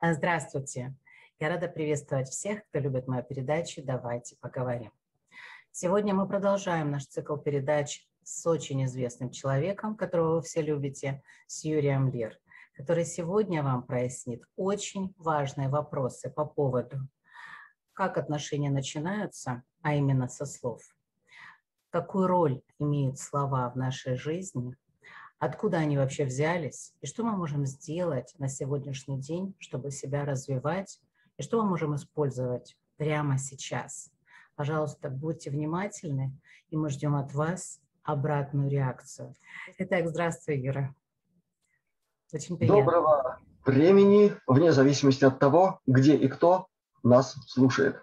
Здравствуйте. Я рада приветствовать всех, кто любит мою передачу «Давайте поговорим». Сегодня мы продолжаем наш цикл передач с очень известным человеком, которого вы все любите, с Юрием Лир, который сегодня вам прояснит очень важные вопросы по поводу, как отношения начинаются, а именно со слов, какую роль имеют слова в нашей жизни, откуда они вообще взялись, и что мы можем сделать на сегодняшний день, чтобы себя развивать, и что мы можем использовать прямо сейчас. Пожалуйста, будьте внимательны, и мы ждем от вас обратную реакцию. Итак, здравствуй, Юра. Очень приятно. Доброго времени, вне зависимости от того, где и кто нас слушает.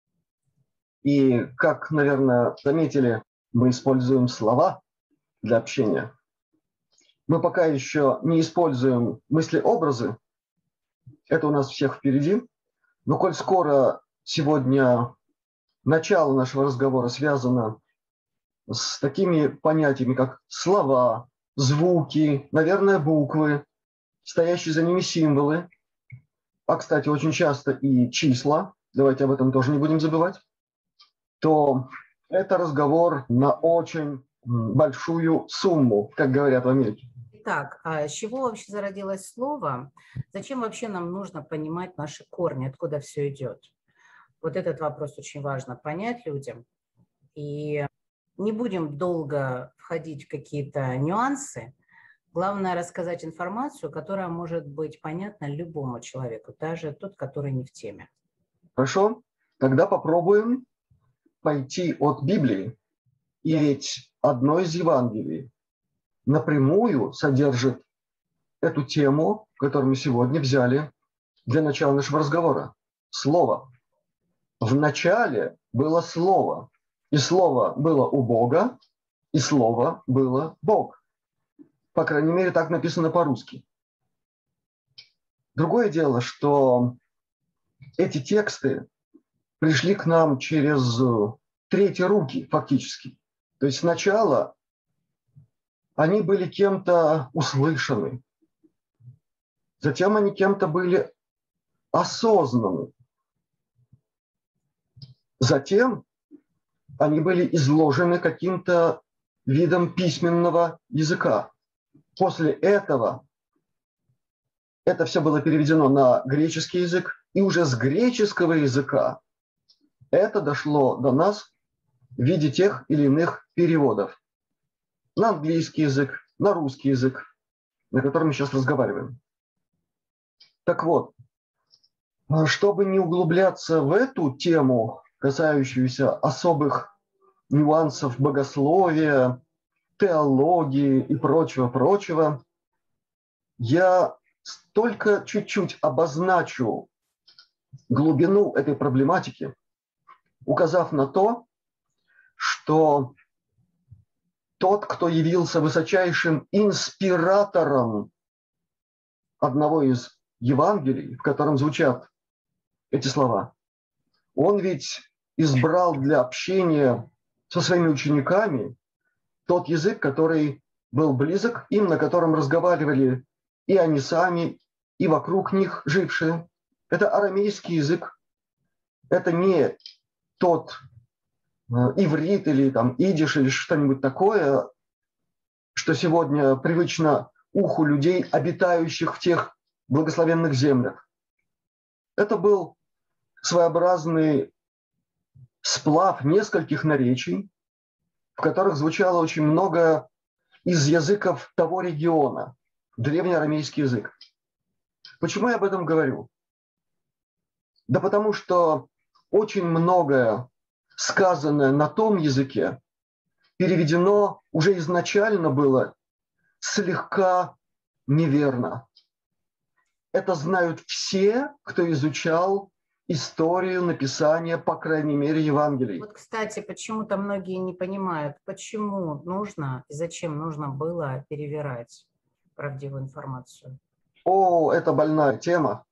И, как, наверное, заметили, мы используем слова для общения. Мы пока еще не используем мысли-образы. Это у нас всех впереди. Но коль скоро сегодня начало нашего разговора связано с такими понятиями, как слова, звуки, наверное, буквы, стоящие за ними символы, а, кстати, очень часто и числа, давайте об этом тоже не будем забывать, то это разговор на очень большую сумму, как говорят в Америке. Итак, а с чего вообще зародилось слово? Зачем вообще нам нужно понимать наши корни, откуда все идет? Вот этот вопрос очень важно понять людям. И не будем долго входить в какие-то нюансы. Главное рассказать информацию, которая может быть понятна любому человеку, даже тот, который не в теме. Хорошо, тогда попробуем пойти от Библии. И ведь одно из Евангелий напрямую содержит эту тему, которую мы сегодня взяли для начала нашего разговора. Слово. В начале было Слово. И Слово было у Бога, и Слово было Бог. По крайней мере, так написано по-русски. Другое дело, что эти тексты пришли к нам через третьи руки фактически. То есть сначала они были кем-то услышаны, затем они кем-то были осознаны, затем они были изложены каким-то видом письменного языка. После этого это все было переведено на греческий язык, и уже с греческого языка это дошло до нас в виде тех или иных переводов на английский язык, на русский язык, на котором мы сейчас разговариваем. Так вот, чтобы не углубляться в эту тему, касающуюся особых нюансов богословия, теологии и прочего, я только чуть-чуть обозначу глубину этой проблематики, указав на то, что тот, кто явился высочайшим инспиратором одного из Евангелий, в котором звучат эти слова, он ведь избрал для общения со своими учениками тот язык, который был близок им, на котором разговаривали и они сами, и вокруг них жившие. Это арамейский язык. Это не тот иврит или там идиш или что-нибудь такое, что сегодня привычно уху людей, обитающих в тех благословенных землях. Это был своеобразный сплав нескольких наречий, в которых звучало очень много из языков того региона, древнеарамейский язык. Почему я об этом говорю? Да потому что очень многое, сказанное на том языке, переведено уже изначально было слегка неверно. Это знают все, кто изучал историю написания, по крайней мере, Евангелий. Вот, кстати, почему-то многие не понимают, почему нужно и зачем нужно было перевирать правдивую информацию. О, это больная тема.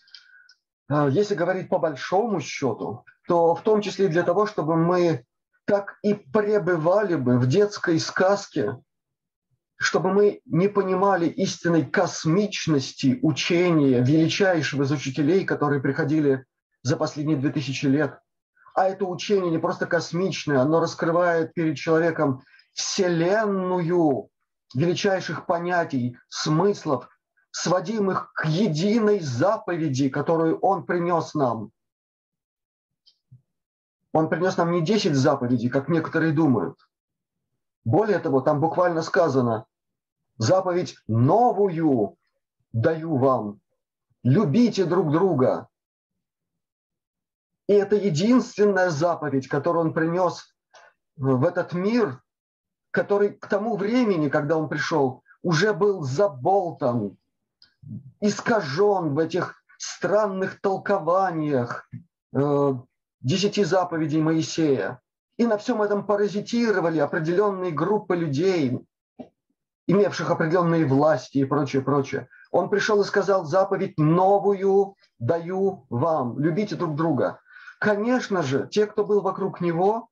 Если говорить по большому счету, то в том числе и для того, чтобы мы так и пребывали бы в детской сказке, чтобы мы не понимали истинной космичности учения величайшего из учителей, которые приходили за последние 2000 лет. А это учение не просто космичное, оно раскрывает перед человеком вселенную величайших понятий, смыслов, сводимых к единой заповеди, которую Он принес нам. Он принес нам не 10 заповедей, как некоторые думают. Более того, там буквально сказано: заповедь новую даю вам. Любите друг друга. И это единственная заповедь, которую Он принес в этот мир, который к тому времени, когда Он пришел, уже был заболтан, искажен в этих странных толкованиях 10 заповедей Моисея. И на всем этом паразитировали определенные группы людей, имевших определенные власти и прочее, прочее. Он пришел и сказал: заповедь новую даю вам. Любите друг друга. Конечно же, те, кто был вокруг него,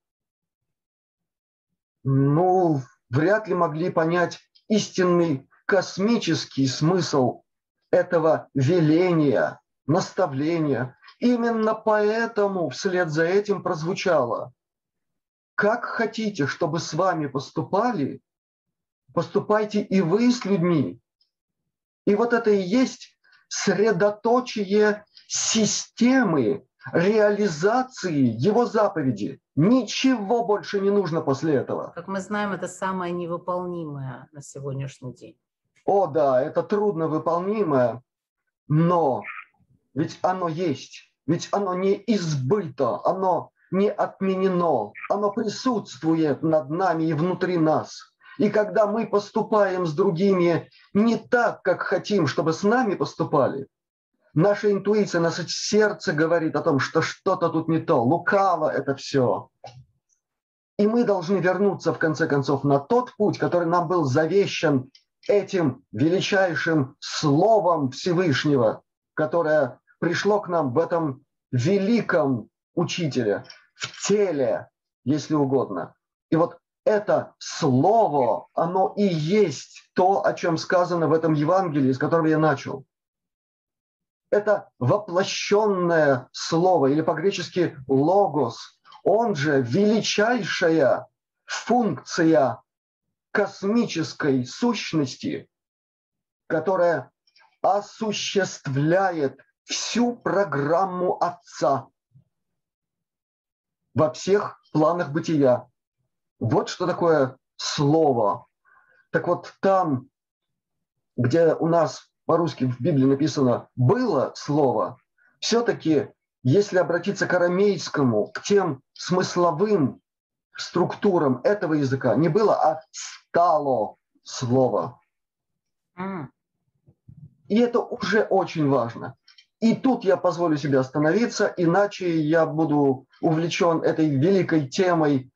вряд ли могли понять истинный космический смысл этого веления, наставления. Именно поэтому вслед за этим прозвучало: как хотите, чтобы с вами поступали, поступайте и вы с людьми. И вот это и есть средоточие системы реализации его заповеди. Ничего больше не нужно после этого. Как мы знаем, это самое невыполнимое на сегодняшний день. О да, это трудно выполнимое, но ведь оно есть, ведь оно не избыто, оно не отменено, оно присутствует над нами и внутри нас. И когда мы поступаем с другими не так, как хотим, чтобы с нами поступали, наша интуиция, наше сердце говорит о том, что что-то тут не то, лукаво это все. И мы должны вернуться, в конце концов, на тот путь, который нам был завещан этим величайшим Словом Всевышнего, которое пришло к нам в этом великом Учителе, в теле, если угодно. И вот это Слово, оно и есть то, о чем сказано в этом Евангелии, с которого я начал. Это воплощенное Слово, или по-гречески «логос», он же величайшая функция космической сущности, которая осуществляет всю программу Отца во всех планах бытия. Вот что такое Слово. Так вот, там, где у нас по-русски в Библии написано «было Слово», все-таки, если обратиться к арамейскому, к тем смысловым структурам этого языка, не было, а стало Слово. И это уже очень важно. И тут я позволю себе остановиться, иначе я буду увлечен этой великой темой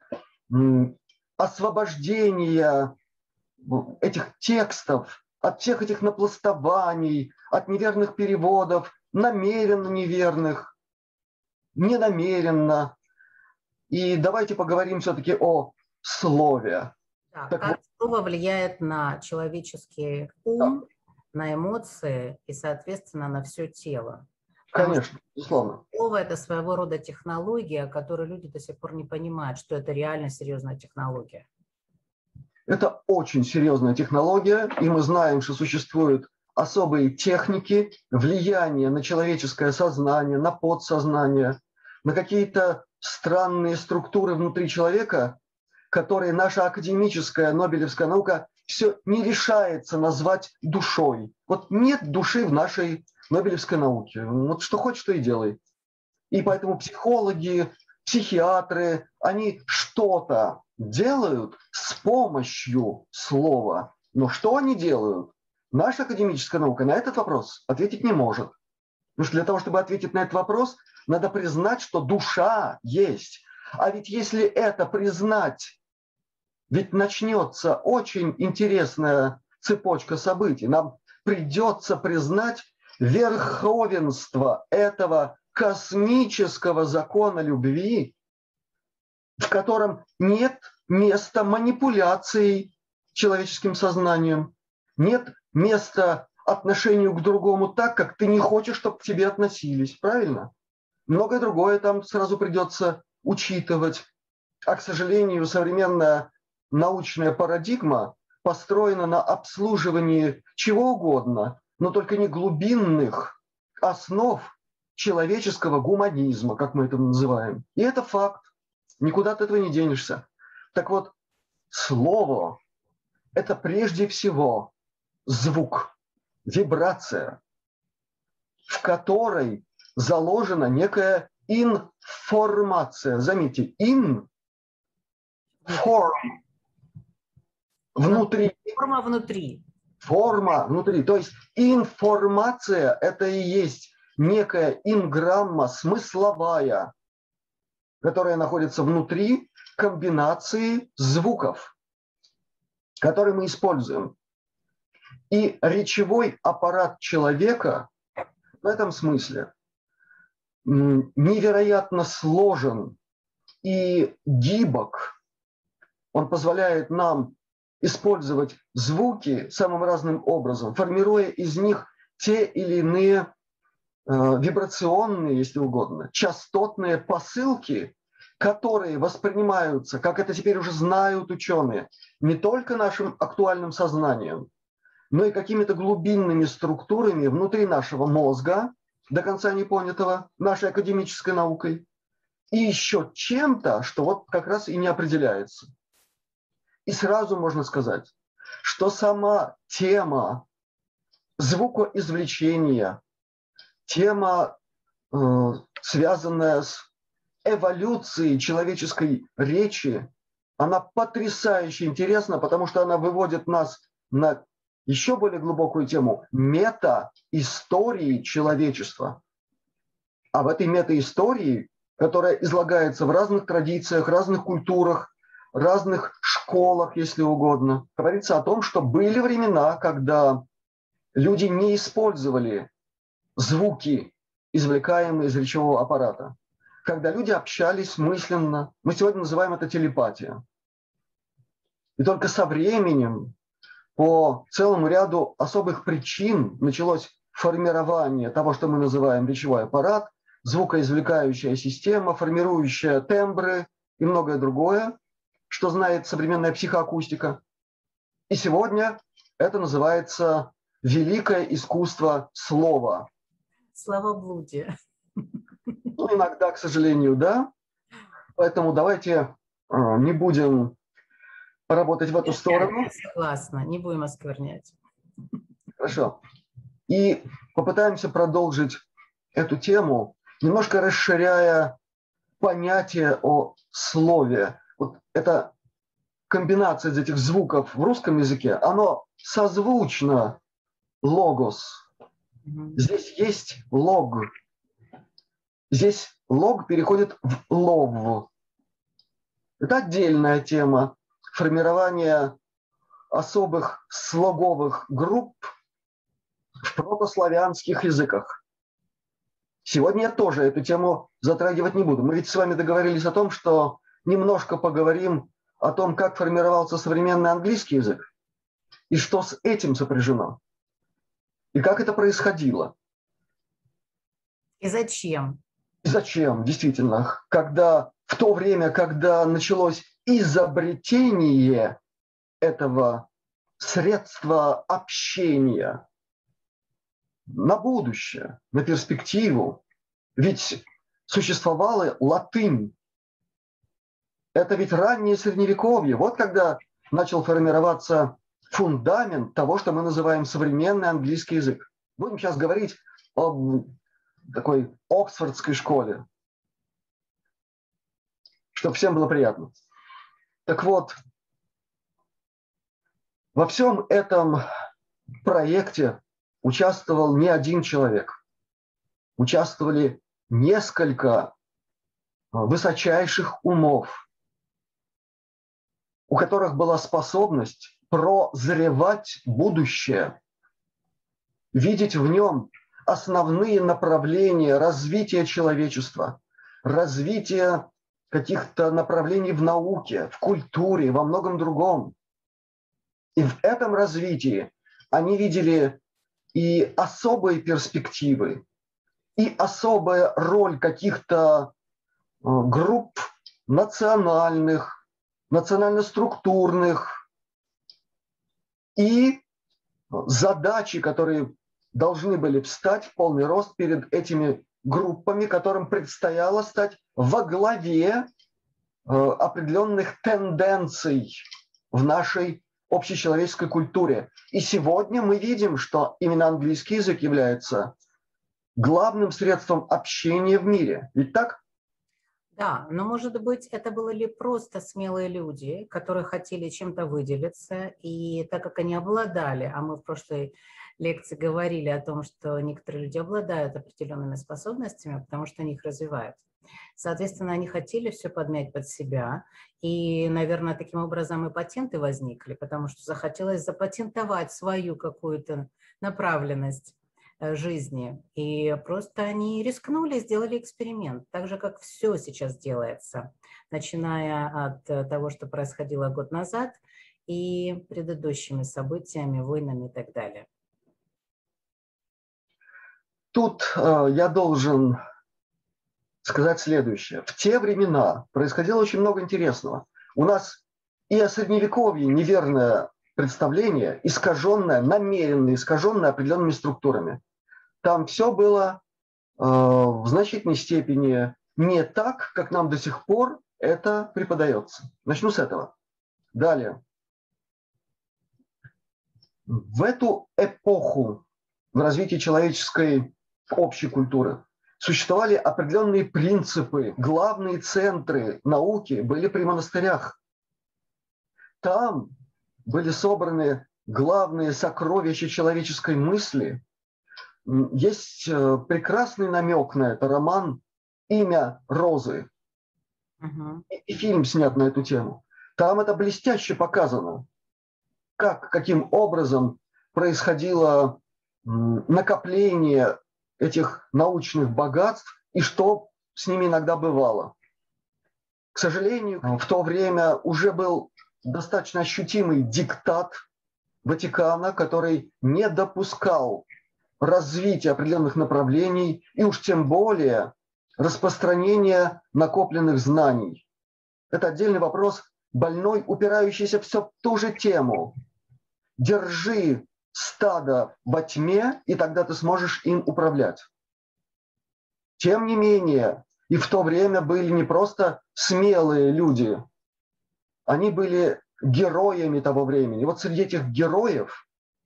освобождения этих текстов от всех этих напластований, от неверных переводов, намеренно неверных, ненамеренно. И давайте поговорим все-таки о слове. Да, как слово влияет на человеческий ум, на эмоции и, соответственно, на все тело. Конечно, безусловно. Слово – это своего рода технология, которую люди до сих пор не понимают, что это реально серьезная технология. Это очень серьезная технология, и мы знаем, что существуют особые техники влияния на человеческое сознание, на подсознание, на какие-то странные структуры внутри человека, которые наша академическая нобелевская наука все не решается назвать душой. Вот нет души в нашей нобелевской науке. Вот что хочешь, то и делай. И поэтому психологи, психиатры, они что-то делают с помощью слова. Но что они делают? Наша академическая наука на этот вопрос ответить не может. Потому что для того, чтобы ответить на этот вопрос, надо признать, что душа есть. А ведь если это признать, ведь начнется очень интересная цепочка событий. Нам придется признать верховенство этого космического закона любви, в котором нет места манипуляции человеческим сознанием. Нет места отношению к другому так, как ты не хочешь, чтобы к тебе относились. Правильно? Многое другое там сразу придется учитывать. А, к сожалению, современная научная парадигма построена на обслуживании чего угодно, но только не глубинных основ человеческого гуманизма, как мы это называем. И это факт. Никуда от этого не денешься. Так вот, слово – это прежде всего звук, вибрация, в которой заложена некая информация. Заметьте, форм внутри. Форма внутри. Форма внутри. То есть информация – это и есть некая инграмма смысловая, которая находится внутри комбинации звуков, которые мы используем. И речевой аппарат человека в этом смысле невероятно сложен и гибок. Он позволяет нам использовать звуки самым разным образом, формируя из них те или иные вибрационные, если угодно, частотные посылки, которые воспринимаются, как это теперь уже знают ученые, не только нашим актуальным сознанием, но и какими-то глубинными структурами внутри нашего мозга, до конца не понятого нашей академической наукой, и еще чем-то, что вот как раз и не определяется. И сразу можно сказать, что сама тема звукоизвлечения, тема, связанная с эволюцией человеческой речи, она потрясающе интересна, потому что она выводит нас на еще более глубокую тему мета-истории человечества. А в этой мета-истории, которая излагается в разных традициях, разных культурах, разных школах, если угодно, говорится о том, что были времена, когда люди не использовали звуки, извлекаемые из речевого аппарата, когда люди общались мысленно. Мы сегодня называем это телепатия. И только со временем, по целому ряду особых причин, началось формирование того, что мы называем речевой аппарат, звукоизвлекающая система, формирующая тембры и многое другое, что знает современная психоакустика. И сегодня это называется великое искусство слова. Словоблудие. Ну, иногда, к сожалению, да. Поэтому давайте не будем работать в эту сторону. Я согласна, не будем осквернять. Хорошо. И попытаемся продолжить эту тему, немножко расширяя понятие о слове. Вот эта комбинация из этих звуков в русском языке, оно созвучно логос. Здесь есть лог. Здесь лог переходит в лов. Это отдельная тема формирования особых слоговых групп в протославянских языках. Сегодня я тоже эту тему затрагивать не буду. Мы ведь с вами договорились о том, что немножко поговорим о том, как формировался современный английский язык и что с этим сопряжено, и как это происходило. И зачем? И зачем, действительно, когда в то время, когда началось изобретение этого средства общения на будущее, на перспективу, ведь существовала латынь. Это ведь раннее Средневековье. Вот когда начал формироваться фундамент того, что мы называем современный английский язык. Будем сейчас говорить об такой оксфордской школе, чтобы всем было приятно. Так вот, во всем этом проекте участвовал не один человек. Участвовали несколько высочайших умов, у которых была способность прозревать будущее, видеть в нем основные направления развития человечества, развития каких-то направлений в науке, в культуре, во многом другом. И в этом развитии они видели и особые перспективы, и особая роль каких-то групп национальных, национально-структурных, и задачи, которые должны были встать в полный рост перед этими группами, которым предстояло стать во главе определенных тенденций в нашей общечеловеческой культуре. И сегодня мы видим, что именно английский язык является главным средством общения в мире. Ведь так? Да, но, может быть, это были просто смелые люди, которые хотели чем-то выделиться, и так как они обладали, а мы в прошлой лекции говорили о том, что некоторые люди обладают определенными способностями, потому что они их развивают. Соответственно, они хотели все подмять под себя, и, наверное, таким образом и патенты возникли, потому что захотелось запатентовать свою какую-то направленность жизни. И просто они рискнули, сделали эксперимент, так же, как все сейчас делается, начиная от того, что происходило год назад, и предыдущими событиями, войнами и так далее. Тут я должен сказать следующее. В те времена происходило очень много интересного. У нас и о Средневековье неверное представление, искаженное, намеренно искаженное определенными структурами. Там все было в значительной степени не так, как нам до сих пор это преподается. Начну с этого. Далее. В эту эпоху в развитии человеческой общей культуры существовали определенные принципы, главные центры науки были при монастырях. Там были собраны главные сокровища человеческой мысли. Есть прекрасный намек на это, роман «Имя Розы». И фильм снят на эту тему. Там это блестяще показано, каким образом происходило накопление этих научных богатств и что с ними иногда бывало. К сожалению, в то время уже был достаточно ощутимый диктат Ватикана, который не допускал развития определенных направлений и уж тем более распространения накопленных знаний. Это отдельный вопрос, больной, упирающийся все в ту же тему. Держи стадо во тьме, и тогда ты сможешь им управлять. Тем не менее, и в то время были не просто смелые люди, они были героями того времени. Вот среди этих героев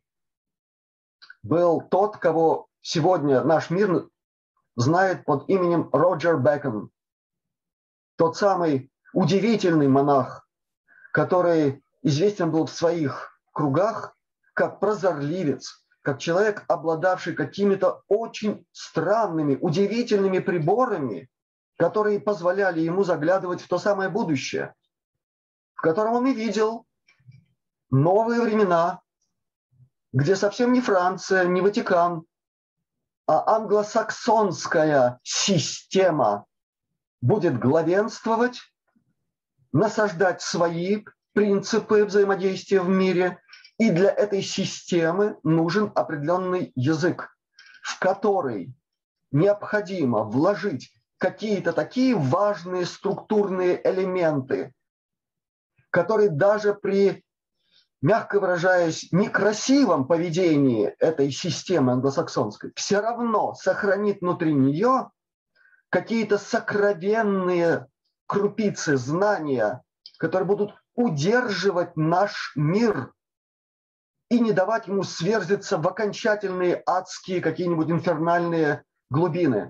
был тот, кого сегодня наш мир знает под именем Роджер Бекон. Тот самый удивительный монах, который известен был в своих кругах как прозорливец, как человек, обладавший какими-то очень странными, удивительными приборами, которые позволяли ему заглядывать в то самое будущее, в котором он и видел новые времена, где совсем не Франция, не Ватикан, а англосаксонская система будет главенствовать, насаждать свои принципы взаимодействия в мире. И для этой системы нужен определенный язык, в который необходимо вложить какие-то такие важные структурные элементы, которые даже при, мягко выражаясь, некрасивом поведении этой системы англосаксонской все равно сохранит внутри нее какие-то сокровенные крупицы знания, которые будут удерживать наш мир и не давать ему сверзиться в окончательные адские какие-нибудь инфернальные глубины.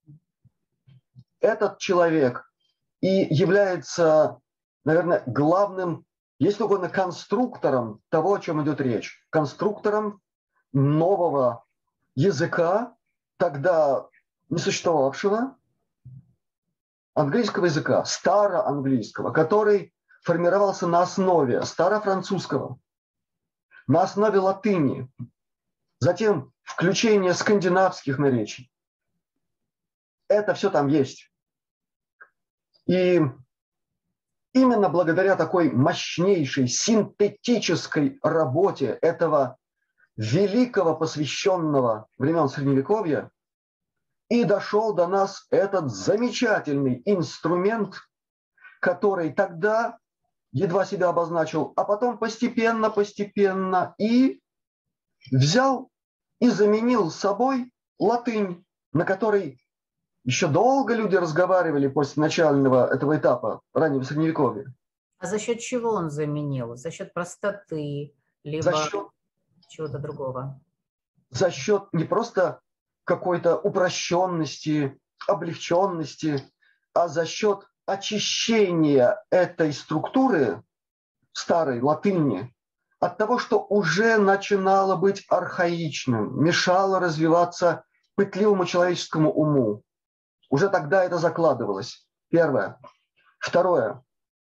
Этот человек и является, наверное, главным, если угодно, конструктором того, о чем идет речь. Конструктором нового языка, тогда не существовавшего, английского языка, староанглийского, который формировался на основе старофранцузского, на основе латыни, затем включение скандинавских наречий. Это все там есть. И именно благодаря такой мощнейшей синтетической работе этого великого посвященного времен Средневековья и дошел до нас этот замечательный инструмент, который тогда едва себя обозначил, а потом постепенно и взял и заменил собой латынь, на которой еще долго люди разговаривали после начального этого этапа раннего Средневековья. А за счет чего он заменил? За счет простоты, За либо счет, чего-то другого? за счет не просто какой-то упрощенности, облегченности, а за счет очищения этой структуры старой латыни от того, что уже начинало быть архаичным, мешало развиваться пытливому человеческому уму. Уже тогда это закладывалось. Первое. Второе.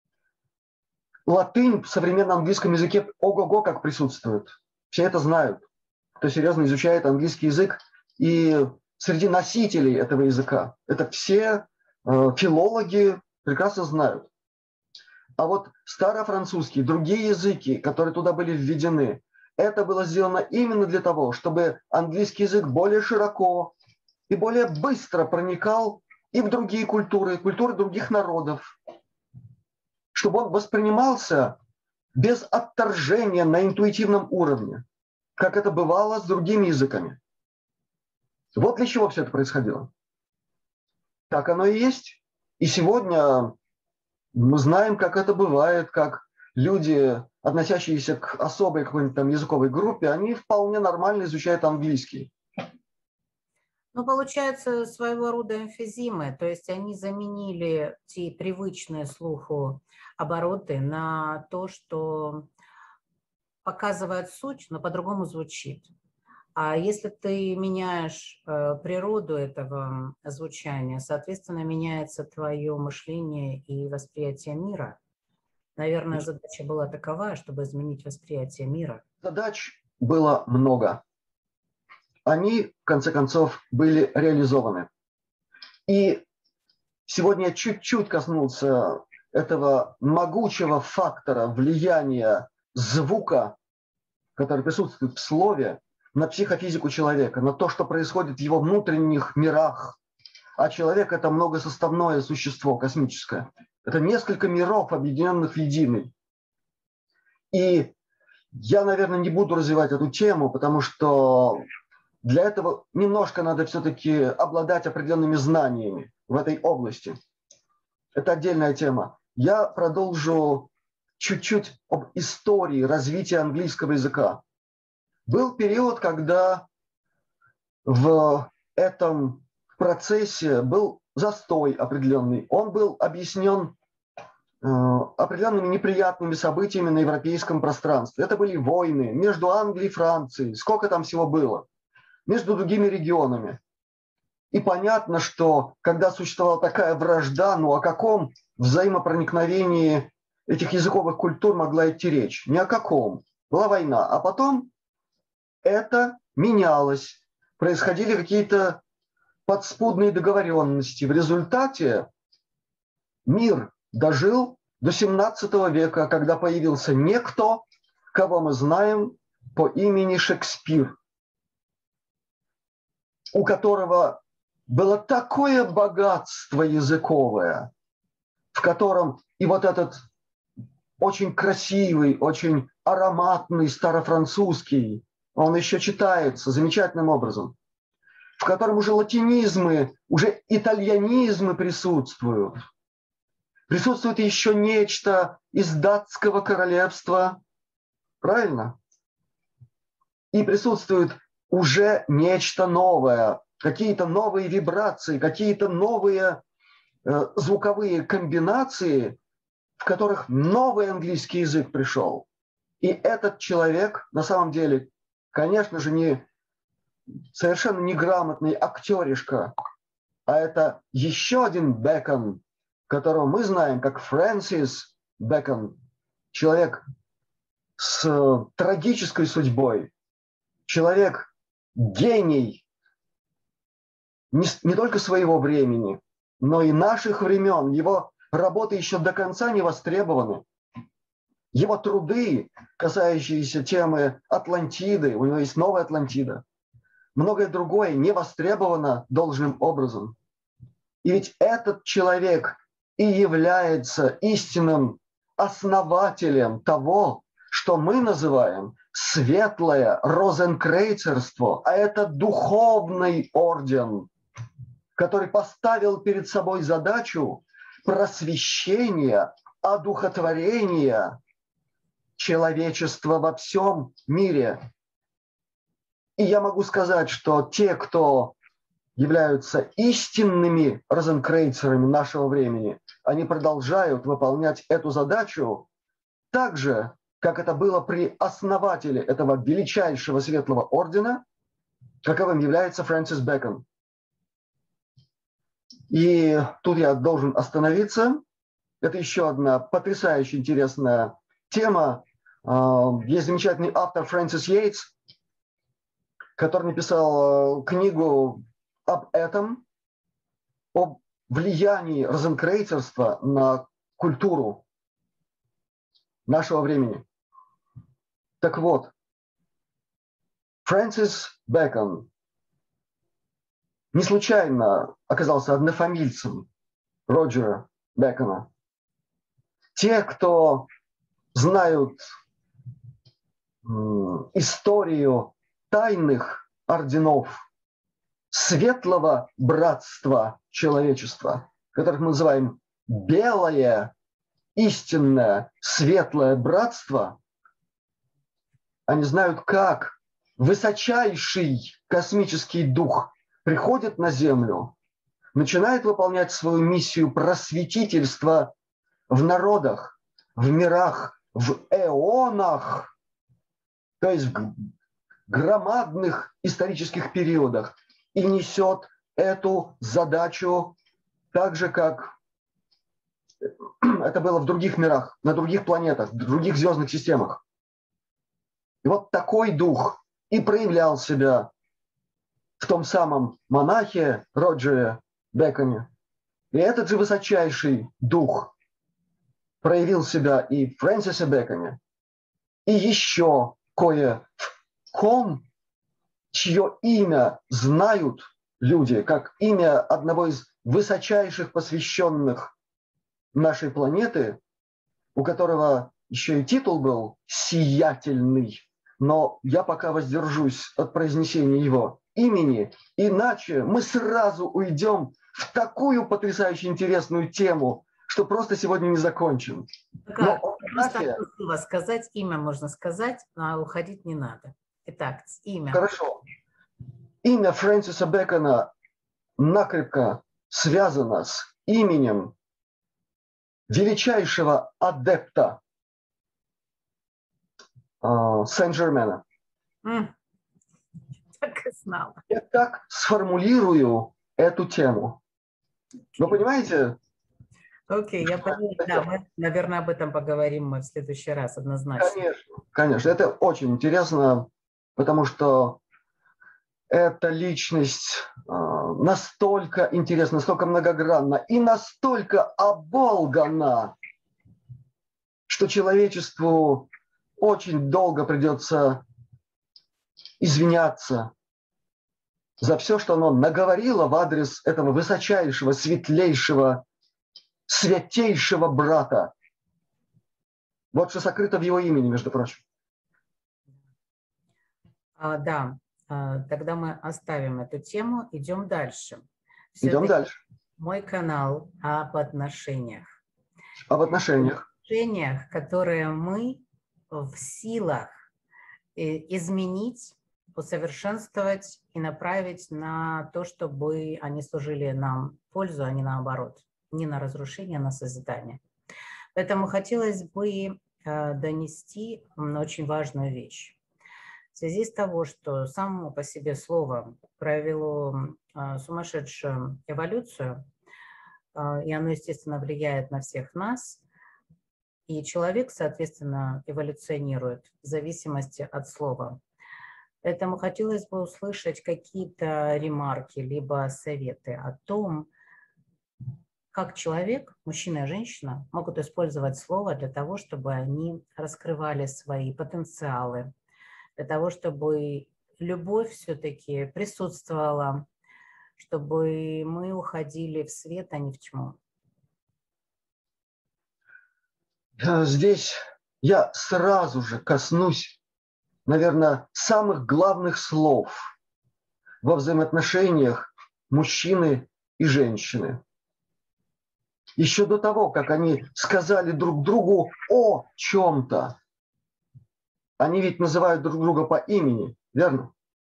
Латынь в современном английском языке ого-го как присутствует. Все это знают, кто серьезно изучает английский язык. И среди носителей этого языка это все филологи прекрасно знают. А вот старофранцузский, другие языки, которые туда были введены, это было сделано именно для того, чтобы английский язык более широко и более быстро проникал и в другие культуры, культуры других народов, чтобы он воспринимался без отторжения на интуитивном уровне, как это бывало с другими языками. Вот для чего все это происходило. Так оно и есть. И сегодня мы знаем, как это бывает, как люди, относящиеся к особой какой-нибудь там языковой группе, они вполне нормально изучают английский. Ну, получается, своего рода эмфизимы, то есть они заменили те привычные слуху обороты на то, что показывает суть, но по-другому звучит. А если ты меняешь природу этого звучания, соответственно, меняется твое мышление и восприятие мира. Наверное, задача была такова, чтобы изменить восприятие мира. Задач было много. Они, в конце концов, были реализованы. И сегодня я чуть-чуть коснулся этого могучего фактора влияния звука, который присутствует в слове, на психофизику человека, на то, что происходит в его внутренних мирах. А человек – это многосоставное существо космическое. Это несколько миров, объединенных в единый. И я, наверное, не буду развивать эту тему, потому что для этого немножко надо все-таки обладать определенными знаниями в этой области. Это отдельная тема. Я продолжу чуть-чуть об истории развития английского языка. Был период, когда в этом процессе был застой определенный. Он был объяснен определенными неприятными событиями на европейском пространстве. Это были войны между Англией и Францией. Сколько там всего было? Между другими регионами. И понятно, что когда существовала такая вражда, ну о каком взаимопроникновении этих языковых культур могла идти речь? Ни о каком. Была война. А потом это менялось. Происходили какие-то подспудные договоренности. В результате мир дожил до 17 века, когда появился некто, кого мы знаем по имени Шекспир, у которого было такое богатство языковое, в котором и вот этот очень красивый, очень ароматный старофранцузский, он еще читается замечательным образом, в котором уже латинизмы, уже итальянизмы присутствуют. Присутствует еще нечто из датского королевства, правильно? И присутствует уже нечто новое, какие-то новые вибрации, какие-то новые звуковые комбинации, в которых новый английский язык пришел. И этот человек, на самом деле, конечно же, совершенно неграмотный актеришка, а это еще один Бэкон, которого мы знаем как Фрэнсис Бэкон, человек с трагической судьбой, человек гений не только своего времени, но и наших времен. Его работы еще до конца не востребованы. Его труды, касающиеся темы Атлантиды, у него есть новая Атлантида, многое другое не востребовано должным образом. И ведь этот человек и является истинным основателем того, что мы называем светлое розенкрейцерство, а это духовный орден, который поставил перед собой задачу просвещения, одухотворения человечества во всем мире. И я могу сказать, что те, кто являются истинными розенкрейцерами нашего времени, они продолжают выполнять эту задачу так же, как это было при основателе этого величайшего светлого ордена, каковым является Фрэнсис Бэкон. И тут я должен остановиться. Это еще одна потрясающе интересная тема. Есть замечательный автор Фрэнсис Йейтс, который написал книгу об этом, об влиянии розенкрейцерства на культуру нашего времени. Так вот, Фрэнсис Бэкон не случайно оказался однофамильцем Роджера Бэкона. Те, кто знают историю тайных орденов светлого братства человечества, которых мы называем белое, истинное, светлое братство, они знают, как высочайший космический дух приходит на Землю, начинает выполнять свою миссию просветительства в народах, в мирах, в эонах, то есть в громадных исторических периодах, и несет эту задачу так же, как это было в других мирах, на других планетах, в других звездных системах. И вот такой дух и проявлял себя в том самом монахе Роджере Бэконе. И этот же высочайший дух проявил себя и в Фрэнсисе Бэконе, и еще кое в ком, чье имя знают люди, как имя одного из высочайших посвященных нашей планеты, у которого еще и титул был «Сиятельный», но я пока воздержусь от произнесения его имени, иначе мы сразу уйдем в такую потрясающе интересную тему, что просто сегодня не закончим. Но просто слово сказать, имя можно сказать, а уходить не надо. Итак, имя. Хорошо. Имя Фрэнсиса Бэкона накрепко связано с именем величайшего адепта Сен-Жермена. Так и знала. Я так сформулирую эту тему. Вы понимаете? Окей, я поняла. Да, мы, наверное, об этом поговорим мы в следующий раз однозначно. Конечно, конечно. Это очень интересно, потому что эта личность настолько интересна, настолько многогранна и настолько оболгана, что человечеству очень долго придется извиняться за все, что оно наговорило в адрес этого высочайшего, светлейшего, святейшего брата. Вот что сокрыто в его имени, между прочим. Да, тогда мы оставим эту тему, идем дальше. Идем дальше. Мой канал об отношениях. Об отношениях. Отношениях, которые мы в силах изменить, усовершенствовать и направить на то, чтобы они служили нам в пользу, а не наоборот, не на разрушение, а на созидание. Поэтому хотелось бы донести очень важную вещь. В связи с того, что само по себе слово провело сумасшедшую эволюцию, и оно, естественно, влияет на всех нас, и человек, соответственно, эволюционирует в зависимости от слова. Поэтому хотелось бы услышать какие-то ремарки, либо советы о том, как человек, мужчина и женщина, могут использовать слово для того, чтобы они раскрывали свои потенциалы, для того, чтобы любовь все-таки присутствовала, чтобы мы уходили в свет, а не в тьму. Здесь я сразу же коснусь, наверное, самых главных слов во взаимоотношениях мужчины и женщины. Еще до того, как они сказали друг другу о чем-то, они ведь называют друг друга по имени, верно?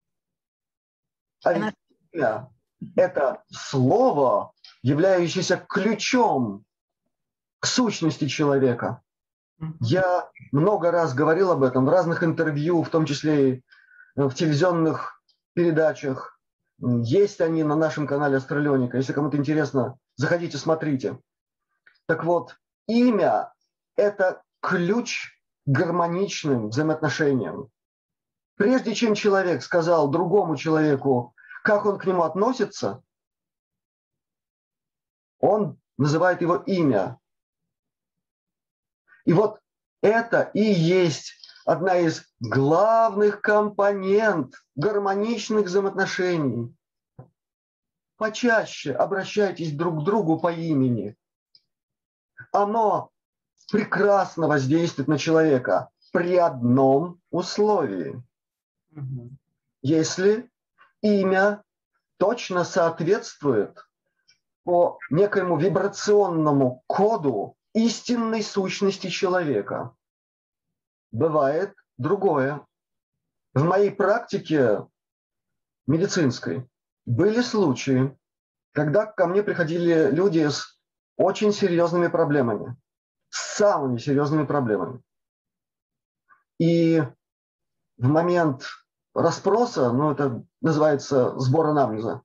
А ведь имя – это слово, являющееся ключом к сущности человека. Я много раз говорил об этом в разных интервью, в том числе и в телевизионных передачах. Есть они на нашем канале Астралионика. Если кому-то интересно, заходите, смотрите. Так вот, имя – это ключ к гармоничным взаимоотношениям. Прежде чем человек сказал другому человеку, как он к нему относится, он называет его имя. И вот это и есть одна из главных компонент гармоничных взаимоотношений. Почаще обращайтесь друг к другу по имени. Оно прекрасно воздействует на человека при одном условии. Если имя точно соответствует по некоему вибрационному коду истинной сущности человека. Бывает другое. В моей практике медицинской были случаи, когда ко мне приходили люди с очень серьезными проблемами, с самыми серьезными проблемами. И в момент расспроса, это называется сбор анамнеза,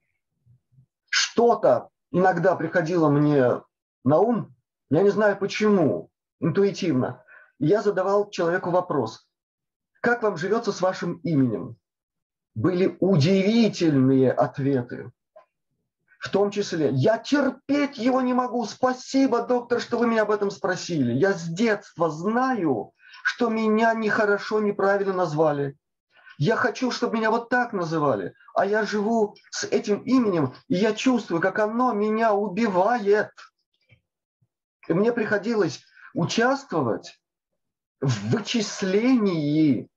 что-то иногда приходило мне на ум, я не знаю почему, интуитивно. Я задавал человеку вопрос: как вам живется с вашим именем? Были удивительные ответы. В том числе: я терпеть его не могу, спасибо, доктор, что вы меня об этом спросили. Я с детства знаю, что меня нехорошо, неправильно назвали. Я хочу, чтобы меня вот так называли. А я живу с этим именем, и я чувствую, как оно меня убивает. И мне приходилось участвовать в вычислении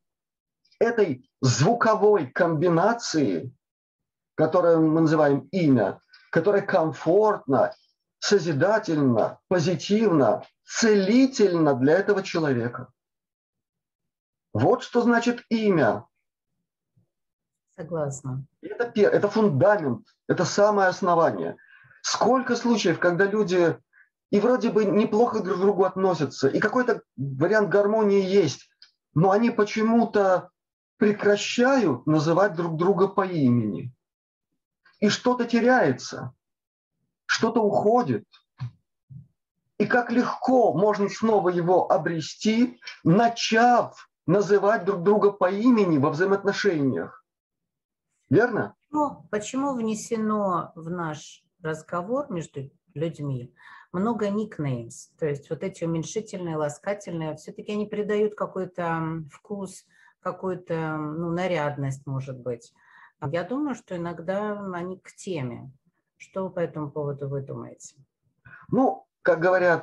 этой звуковой комбинации, которую мы называем имя, которая комфортна, созидательна, позитивна, целительна для этого человека. Вот что значит имя. Согласна. Это фундамент, это самое основание. Сколько случаев, когда люди и вроде бы неплохо друг к другу относятся, и какой-то вариант гармонии есть, но они почему-то прекращают называть друг друга по имени. И что-то теряется, что-то уходит. И как легко можно снова его обрести, начав называть друг друга по имени во взаимоотношениях. Верно? Почему внесено в наш разговор между людьми много никнеймс? То есть вот эти уменьшительные, ласкательные, все-таки они придают какой-то вкус, какую-то нарядность, может быть. Я думаю, что иногда они к теме. Что вы по этому поводу вы думаете? Как говорят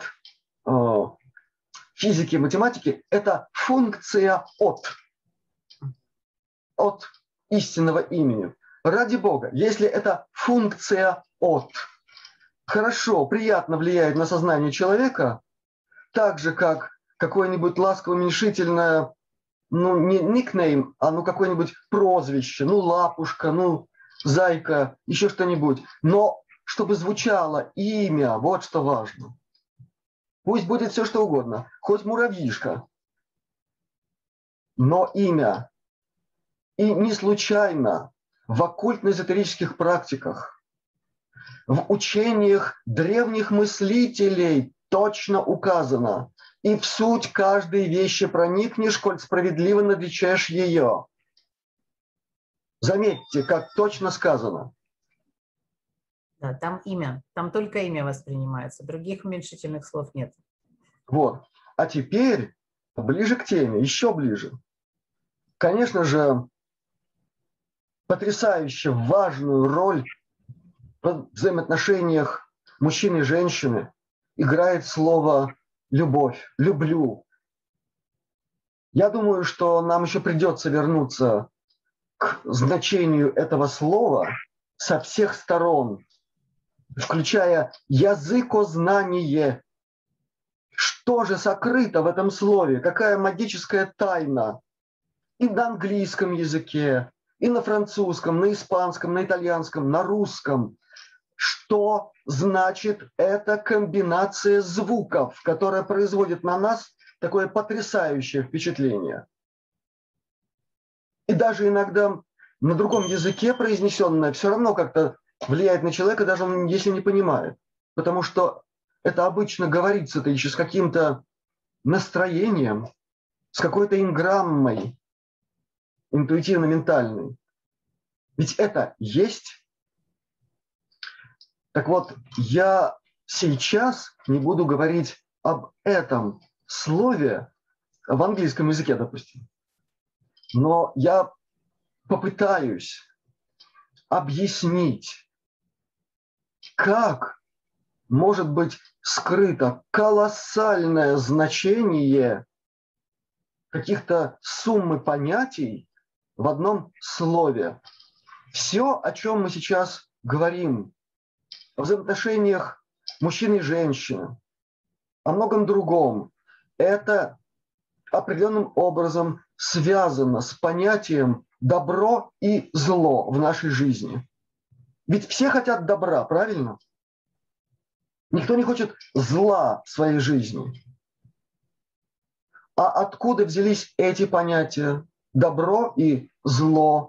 физики и математики, это функция от истинного имени. Ради Бога, если это функция от хорошо, приятно влияет на сознание человека, так же, как какое-нибудь ласково-уменьшительное, не никнейм, а какое-нибудь прозвище, лапушка, зайка, еще что-нибудь. Но чтобы звучало имя, вот что важно. Пусть будет все, что угодно, хоть муравьишка, но имя. И не случайно в оккультно-эзотерических практиках, в учениях древних мыслителей точно указано: и в суть каждой вещи проникнешь, коль справедливо надличаешь ее. Заметьте, как точно сказано. Да, там имя, там только имя воспринимается, других уменьшительных слов нет. Вот. А теперь ближе к теме, еще ближе. Конечно же, потрясающе важную роль в взаимоотношениях мужчины и женщины играет слово «любовь», «люблю». Я думаю, что нам еще придется вернуться к значению этого слова со всех сторон, включая языкознание. Что же сокрыто в этом слове? Какая магическая тайна? И на английском языке, и на французском, на испанском, на итальянском, на русском. Что значит эта комбинация звуков, которая производит на нас такое потрясающее впечатление? И даже иногда на другом языке произнесенное все равно как-то влияет на человека, даже если не понимает. Потому что это обычно говорится-то еще с каким-то настроением, с какой-то инграммой интуитивно-ментальной. Ведь это есть. Так вот, я сейчас не буду говорить об этом слове в английском языке, допустим. Но я попытаюсь объяснить, как может быть скрыто колоссальное значение каких-то суммы понятий в одном слове. Все, о чем мы сейчас говорим, о взаимоотношениях мужчины и женщины, о многом другом, это определенным образом связано с понятием добро и зло в нашей жизни. Ведь все хотят добра, правильно? Никто не хочет зла в своей жизни. А откуда взялись эти понятия добро и зло,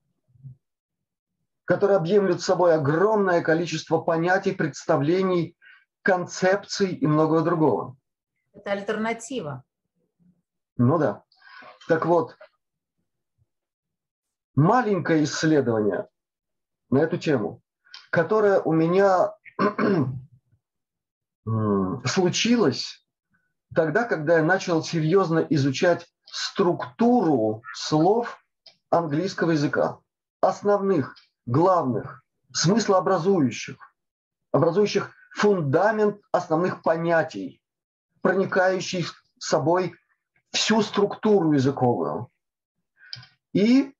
которые объемлют собой огромное количество понятий, представлений, концепций и многого другого? Это альтернатива. Ну да. Так вот, маленькое исследование на эту тему, которое у меня случилось тогда, когда я начал серьезно изучать структуру слов английского языка, основных, главных, смыслообразующих, образующих фундамент основных понятий, проникающих собой всю структуру языковую. И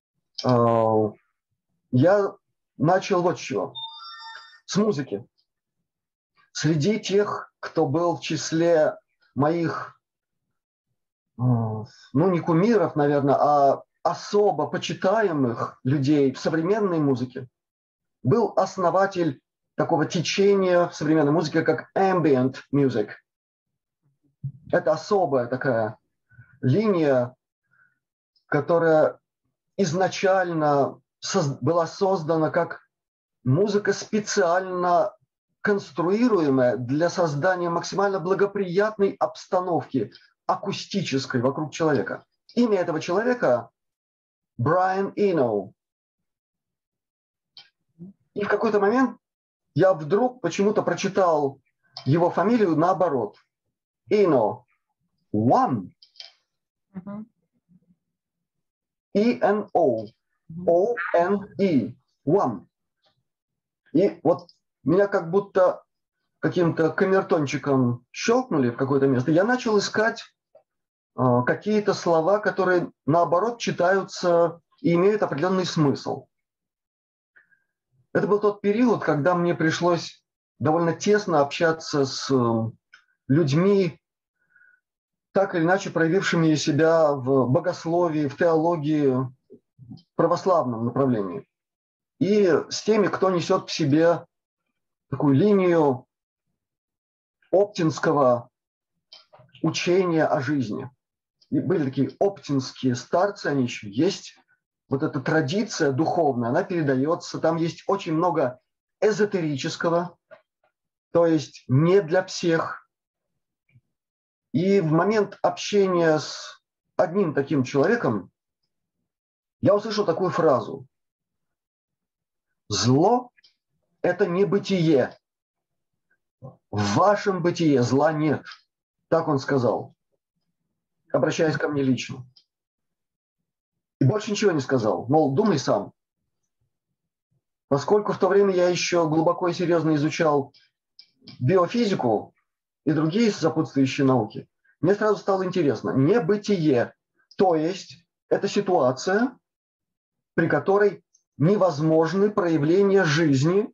я начал вот с чего. С музыки. Среди тех, кто был в числе моих, ну, не кумиров, наверное, а особо почитаемых людей в современной музыке, был основатель такого течения в современной музыке, как ambient music. Это особая такая линия, которая изначально была создана как музыка, специально конструируемая для создания максимально благоприятной обстановки акустической вокруг человека. Имя этого человека – Брайан Ино. И в какой-то момент я вдруг почему-то прочитал его фамилию наоборот. Ино. One. E-N-O. O-N-E. One. И вот меня как будто каким-то камертончиком щелкнули в какое-то место. Я начал искать какие-то слова, которые наоборот читаются и имеют определенный смысл. Это был тот период, когда мне пришлось довольно тесно общаться с людьми, так или иначе проявившими себя в богословии, в теологии, в православном направлении. И с теми, кто несет в себе такую линию оптинского учения о жизни. И были такие оптинские старцы, они еще есть. Вот эта традиция духовная, она передается. Там есть очень много эзотерического, то есть не для всех. И в момент общения с одним таким человеком я услышал такую фразу. Зло – это не бытие. В вашем бытие зла нет. Так он сказал, обращаясь ко мне лично. И больше ничего не сказал. Мол, думай сам. Поскольку в то время я еще глубоко и серьезно изучал биофизику и другие сопутствующие науки, мне сразу стало интересно. Небытие, то есть это ситуация, при которой невозможны проявления жизни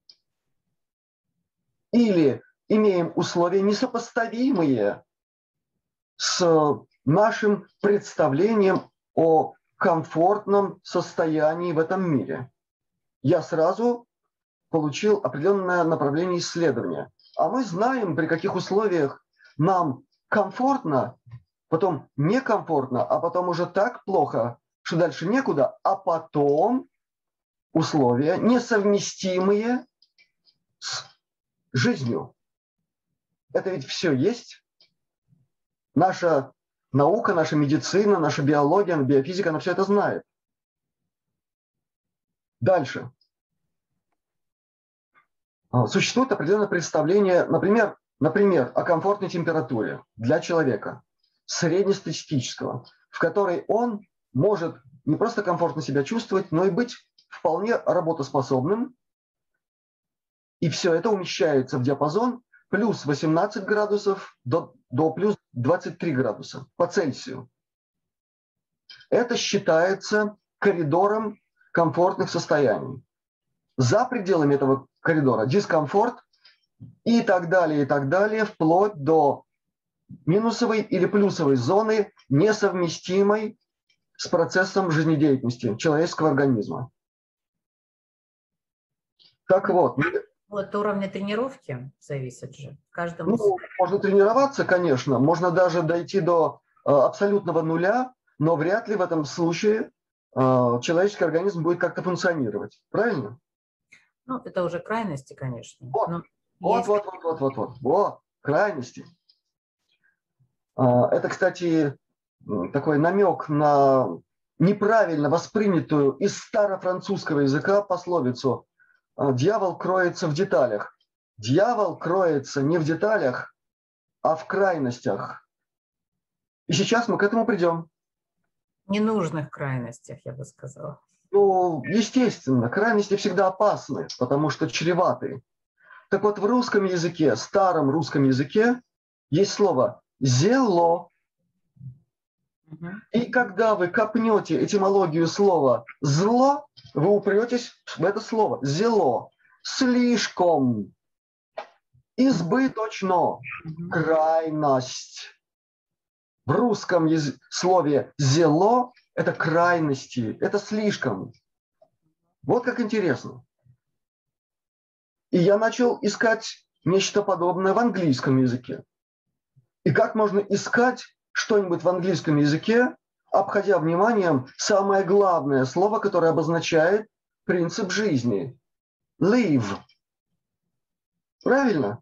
или имеем условия несопоставимые с нашим представлением о комфортном состоянии в этом мире. Я сразу получил определенное направление исследования. А мы знаем, при каких условиях нам комфортно, потом некомфортно, а потом уже так плохо, что дальше некуда, а потом условия, несовместимые с жизнью. Это ведь все есть. Наша наука, наша медицина, наша биология, биофизика, она все это знает. Дальше. Существует определенное представление, например, о комфортной температуре для человека, среднестатистического, в которой он может не просто комфортно себя чувствовать, но и быть вполне работоспособным. И все это умещается в диапазон плюс 18 градусов до плюс 23 градуса по Цельсию. Это считается коридором комфортных состояний. За пределами этого коридора дискомфорт и так далее, вплоть до минусовой или плюсовой зоны, несовместимой с процессом жизнедеятельности человеческого организма. Так вот. От уровня тренировки зависит же. Можно тренироваться, конечно, можно даже дойти до абсолютного нуля, но вряд ли в этом случае человеческий организм будет как-то функционировать. Правильно? Ну, это уже крайности, конечно. Вот, крайности. Это, кстати, такой намек на неправильно воспринятую из старофранцузского языка пословицу «Дьявол кроется в деталях». Дьявол кроется не в деталях, а в крайностях. И сейчас мы к этому придем. Ненужных крайностях, я бы сказала. Ну, естественно, крайности всегда опасны, потому что чреваты. Так вот, в русском языке, старом русском языке, есть слово «зело». И когда вы копнете этимологию слова «зло», вы упретесь в это слово «зело». Слишком, избыточно, крайность. В русском слове «зело» – это крайности, это слишком. Вот как интересно. И я начал искать нечто подобное в английском языке. И как можно искать что-нибудь в английском языке, обходя вниманием самое главное слово, которое обозначает принцип жизни – live. Правильно?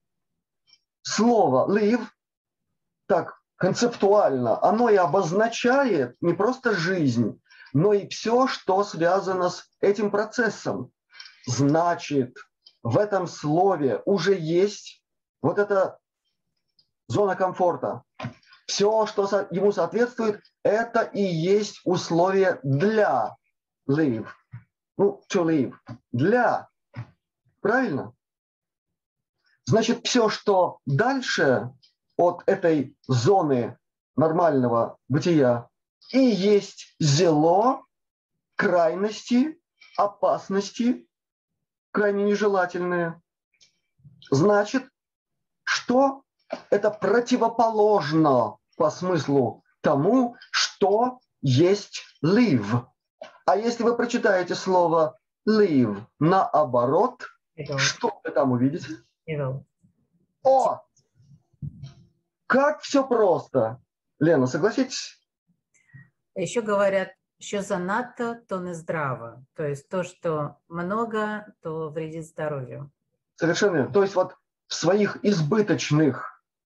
Слово live, так концептуально, оно и обозначает не просто жизнь, но и все, что связано с этим процессом. Значит, в этом слове уже есть вот эта зона комфорта. Все, что ему соответствует, это и есть условие для live. Ну, to live. Для. Правильно? Значит, все, что дальше от этой зоны нормального бытия, и есть зело, крайности, опасности, крайне нежелательные. Значит, что это противоположно по смыслу тому, что есть live. А если вы прочитаете слово live наоборот, что вы там увидите? О! Как все просто. Лена, согласитесь? Еще говорят, що занадто, то не здраво. То есть то, что много, то вредит здоровью. Совершенно верно. То есть вот в своих избыточных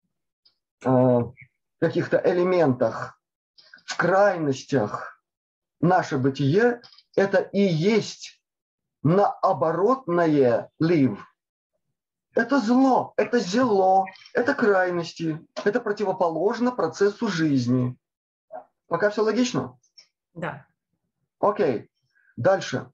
каких-то элементах, в крайностях наше бытие – это и есть на оборотное live. Это зло, это зело, это крайности, это противоположно процессу жизни. Пока все логично? Да. Окей, дальше.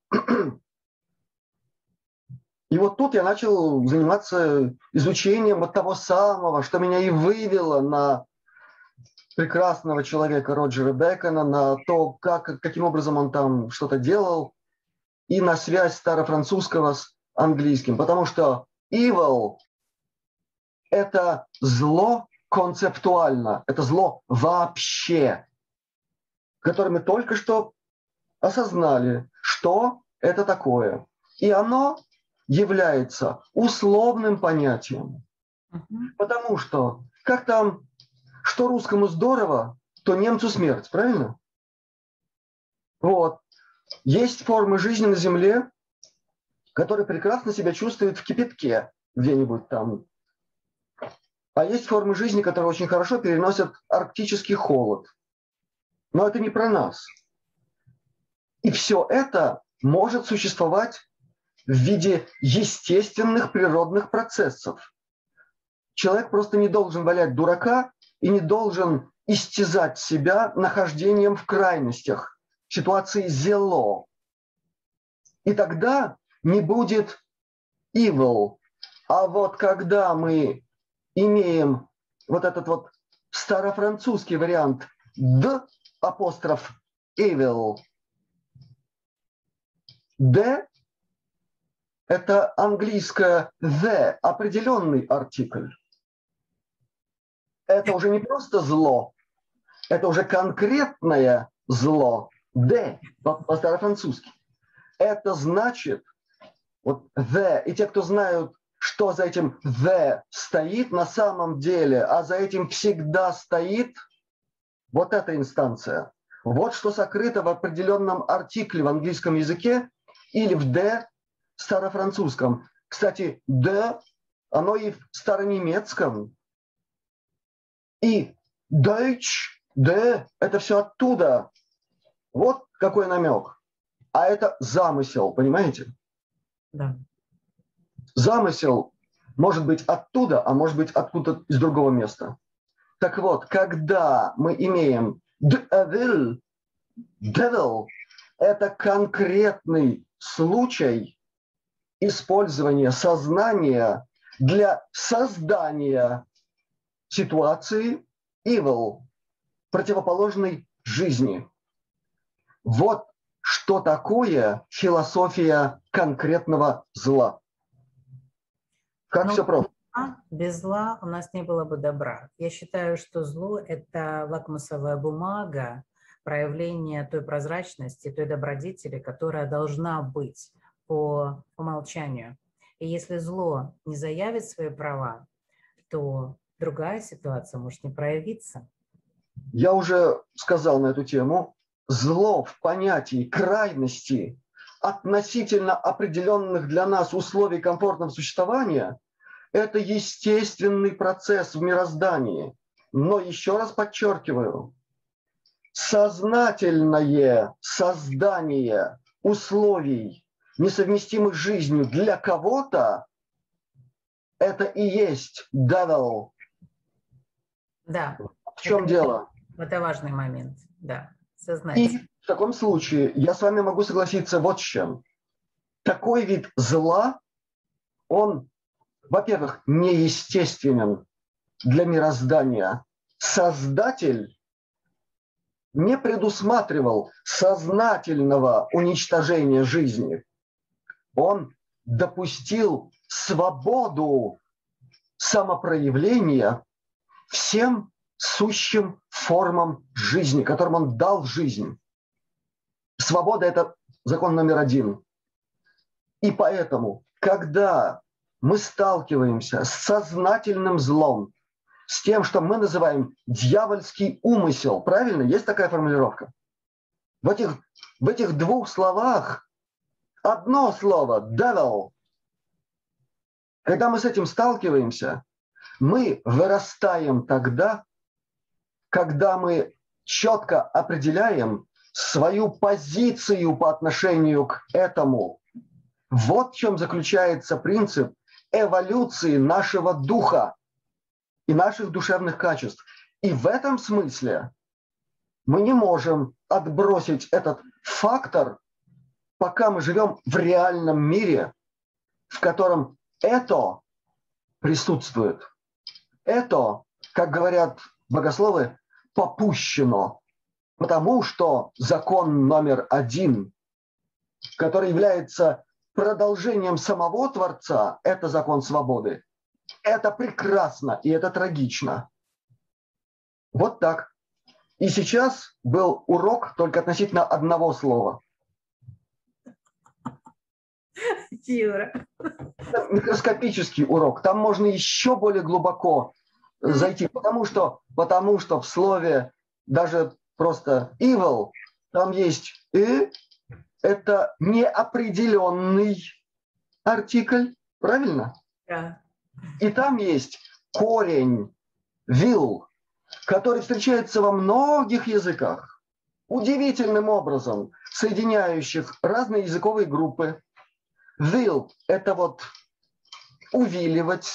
И вот тут я начал заниматься изучением вот того самого, что меня и вывело на прекрасного человека Роджера Бекона, на то, каким образом он там что-то делал, и на связь старофранцузского с английским. Потому что evil – это зло концептуально, это зло вообще, которое мы только что осознали, что это такое. И оно является условным понятием. Потому что, как там, что русскому здорово, то немцу смерть, правильно? Вот. Есть формы жизни на Земле, которые прекрасно себя чувствуют в кипятке где-нибудь там. А есть формы жизни, которые очень хорошо переносят арктический холод. Но это не про нас. И все это может существовать в виде естественных природных процессов. Человек просто не должен валять дурака и не должен истязать себя нахождением в крайностях, в ситуации зело. И тогда не будет evil. А вот когда мы имеем вот этот вот старофранцузский вариант «д» апостроф evil, «д» – это английское «the», определенный артикль. Это уже не просто зло, это уже конкретное зло. «De» по-старофранцузски. Это значит, вот «the», и те, кто знают, что за этим «the» стоит на самом деле, а за этим всегда стоит вот эта инстанция. Вот что сокрыто в определенном артикле в английском языке или в «de» в старофранцузском. Кстати, «de» оно и в старонемецком. И Deutsch, «de» – это все оттуда. Вот какой намек. А это замысел, понимаете? Да. Замысел может быть оттуда, а может быть откуда-то из другого места. Так вот, когда мы имеем devil, это конкретный случай использования сознания для создания ситуации evil, противоположной жизни. Вот что такое философия конкретного зла. Как все просто. Без зла у нас не было бы добра. Я считаю, что зло – это лакмусовая бумага проявления той прозрачности, той добродетели, которая должна быть по умолчанию. И если зло не заявит свои права, то другая ситуация может не проявиться. Я уже сказал на эту тему. Зло в понятии крайности относительно определенных для нас условий комфортного существования – это естественный процесс в мироздании. Но еще раз подчеркиваю, сознательное создание условий, несовместимых с жизнью для кого-то – это и есть devil. Да. В чем дело? Это важный момент, да, сознательно. И в таком случае я с вами могу согласиться вот с чем. Такой вид зла, он, во-первых, неестественен для мироздания. Создатель не предусматривал сознательного уничтожения жизни. Он допустил свободу самопроявления всем сущим формам жизни, которым он дал жизнь. Свобода – это закон номер один. И поэтому, когда мы сталкиваемся с сознательным злом, с тем, что мы называем дьявольский умысел, правильно? Есть такая формулировка? В этих двух словах одно слово – devil. Когда мы с этим сталкиваемся, мы вырастаем тогда, когда мы четко определяем свою позицию по отношению к этому. Вот в чем заключается принцип эволюции нашего духа и наших душевных качеств. И в этом смысле мы не можем отбросить этот фактор, пока мы живем в реальном мире, в котором это присутствует. Это, как говорят богословы, попущено, потому что закон номер 1, который является продолжением самого Творца, это закон свободы. Это прекрасно и это трагично. Вот так. И сейчас был урок только относительно одного слова. Юра. Это микроскопический урок. Там можно еще более глубоко зайти, потому что в слове даже просто evil там есть «и», это неопределенный артикль, правильно? Да. И там есть корень will, который встречается во многих языках, удивительным образом соединяющих разные языковые группы. Will – это вот увиливать.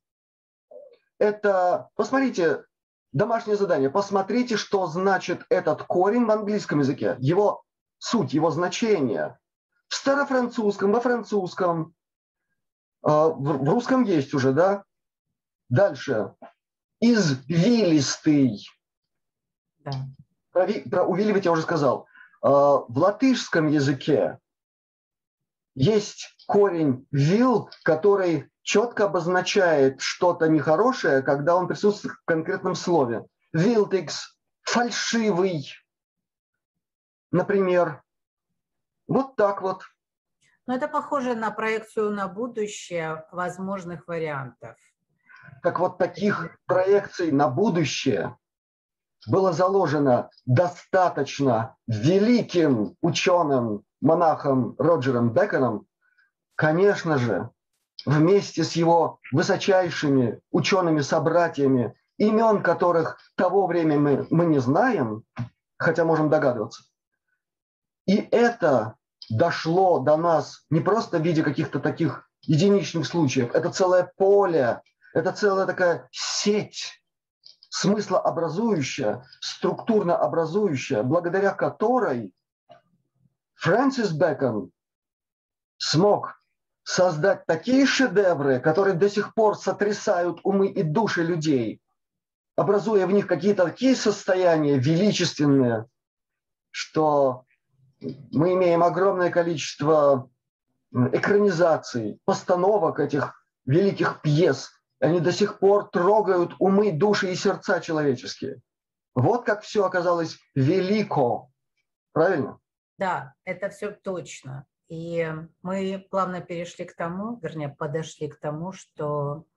Это, посмотрите, домашнее задание, посмотрите, что значит этот корень в английском языке, его суть, его значение. В старофранцузском, во французском, в русском есть уже, да? Дальше. Извилистый. Да. Про увиливать я уже сказал. В латышском языке есть корень «вил», который четко обозначает что-то нехорошее, когда он присутствует в конкретном слове. «Вилтикс» – фальшивый, например. Вот так вот. Но это похоже на проекцию на будущее возможных вариантов. Так вот, таких проекций на будущее было заложено достаточно великим ученым, монахом Роджером Беконом, конечно же, вместе с его высочайшими учеными-собратьями, имен которых того времени мы не знаем, хотя можем догадываться. И это дошло до нас не просто в виде каких-то таких единичных случаев, это целое поле, это целая такая сеть, смыслообразующая, структурно образующая, благодаря которой Фрэнсис Бэкон смог создать такие шедевры, которые до сих пор сотрясают умы и души людей, образуя в них какие-то такие состояния величественные, что мы имеем огромное количество экранизаций, постановок этих великих пьес. Они до сих пор трогают умы, души и сердца человеческие. Вот как все оказалось велико. Правильно? Да, это все точно. И мы плавно перешли к тому, вернее, подошли к тому, что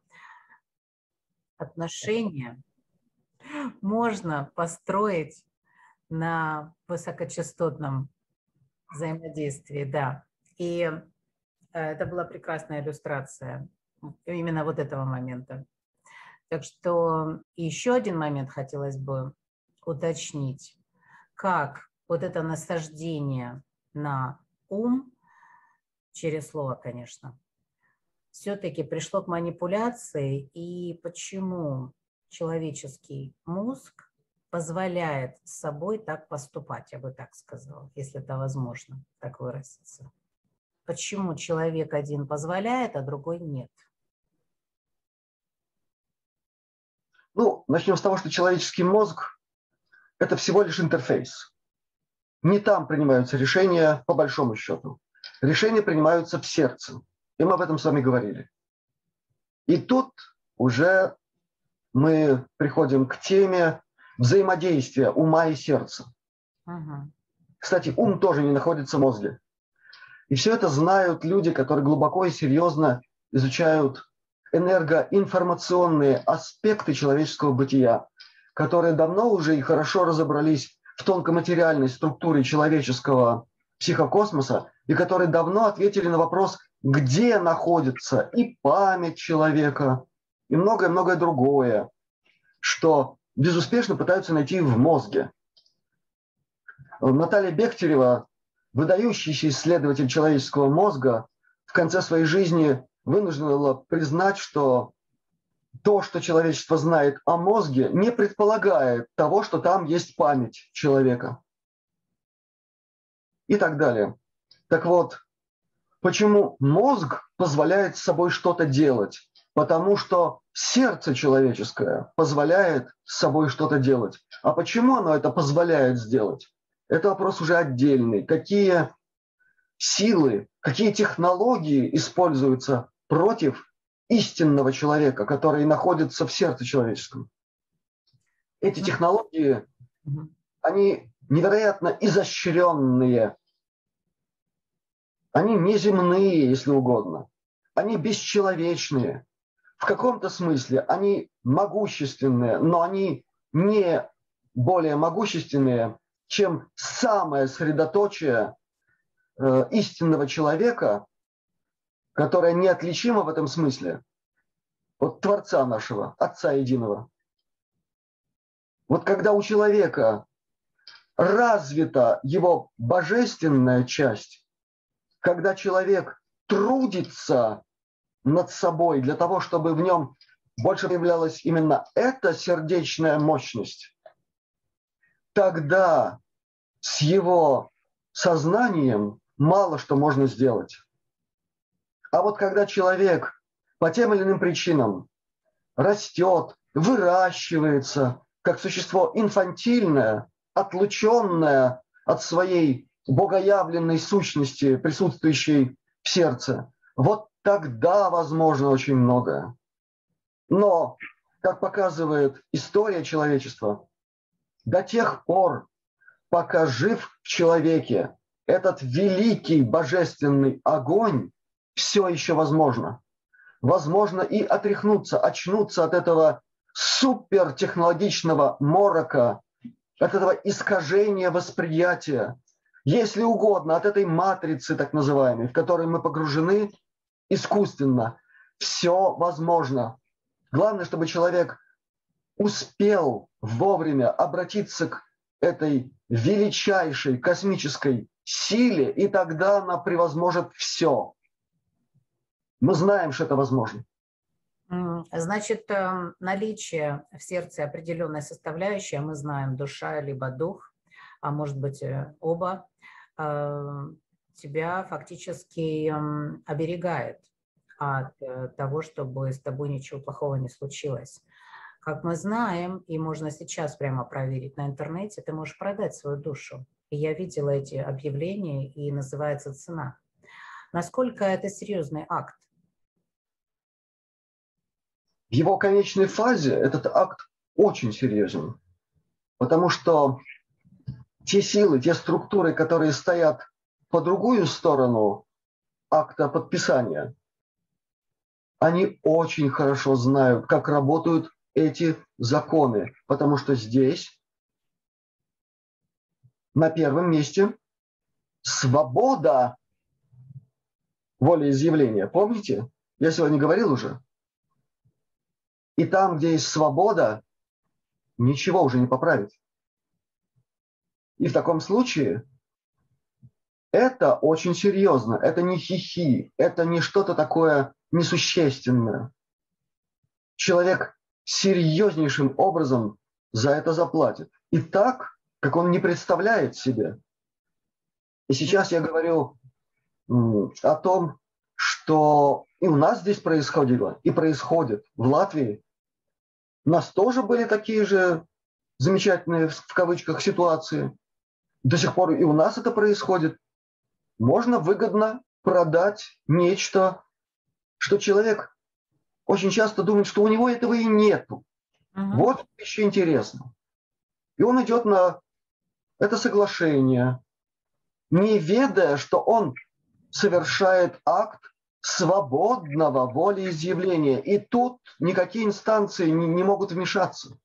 отношения можно построить на высокочастотном взаимодействии, да. И это была прекрасная иллюстрация именно вот этого момента. Так что еще один момент хотелось бы уточнить, как вот это насаждение на ум, через слово, конечно, все-таки пришло к манипуляции, и почему человеческий мозг позволяет с собой так поступать, я бы так сказала, если это возможно, так выразиться. Почему человек один позволяет, а другой нет? Ну, начнем с того, что человеческий мозг – это всего лишь интерфейс. Не там принимаются решения, по большому счету. Решения принимаются в сердце. И мы об этом с вами говорили. И тут уже мы приходим к теме взаимодействия ума и сердца. Угу. Кстати, ум тоже не находится в мозге. И все это знают люди, которые глубоко и серьезно изучают энергоинформационные аспекты человеческого бытия, которые давно уже и хорошо разобрались в тонкоматериальной структуре человеческого психокосмоса, и которые давно ответили на вопрос, где находится и память человека, и многое-многое другое, что безуспешно пытаются найти в мозге. Наталья Бехтерева, выдающийся исследователь человеческого мозга, в конце своей жизни вынуждена была признать, что то, что человечество знает о мозге, не предполагает того, что там есть память человека. И так далее. Так вот, почему мозг позволяет с собой что-то делать? Потому что сердце человеческое позволяет с собой что-то делать. А почему оно это позволяет сделать? Это вопрос уже отдельный. Какие силы, какие технологии используются против истинного человека, который находится в сердце человеческом? Эти технологии, они невероятно изощренные. Они неземные, если угодно. Они бесчеловечные. В каком-то смысле они могущественные, но они не более могущественные, чем самое средоточие истинного человека, которое неотличимо в этом смысле от Творца нашего, Отца Единого. Вот когда у человека развита его божественная часть, когда человек трудится над собой для того, чтобы в нем больше проявлялась именно эта сердечная мощность, тогда с его сознанием мало что можно сделать. А вот когда человек по тем или иным причинам растет, выращивается, как существо инфантильное, отлученное от своей богоявленной сущности, присутствующей в сердце, вот тогда возможно очень многое. Но, как показывает история человечества, до тех пор, пока жив в человеке этот великий божественный огонь, все еще возможно. Возможно и отряхнуться, очнуться от этого супертехнологичного морока, от этого искажения восприятия, если угодно, от этой матрицы так называемой, в которой мы погружены искусственно. Все возможно. Главное, чтобы человек успел вовремя обратиться к этой величайшей космической силе, и тогда она превозможет все. Мы знаем, что это возможно. Значит, наличие в сердце определенной составляющей, а мы знаем, душа либо дух, а может быть оба, тебя фактически оберегает от того, чтобы с тобой ничего плохого не случилось. Как мы знаем, и можно сейчас прямо проверить на интернете, ты можешь продать свою душу. И я видела эти объявления, и называется цена. Насколько это серьезный акт? В его конечной фазе этот акт очень серьезен, потому что те силы, те структуры, которые стоят по другую сторону акта подписания, они очень хорошо знают, как работают эти законы, потому что здесь на первом месте свобода волеизъявления. Помните? Я сегодня говорил уже. И там, где есть свобода, ничего уже не поправить. И в таком случае это очень серьезно. Это не хихи, это не что-то такое несущественное. Человек серьезнейшим образом за это заплатит. И так, как он не представляет себе. И сейчас я говорю о том, что и у нас здесь происходило, и происходит в Латвии. У нас тоже были такие же замечательные, в кавычках, ситуации. До сих пор и у нас это происходит. Можно выгодно продать нечто, что человек очень часто думает, что у него этого и нету. Вот еще интересно. И он идет на это соглашение, не ведая, что он совершает акт свободного волеизъявления. И тут никакие инстанции не могут вмешаться.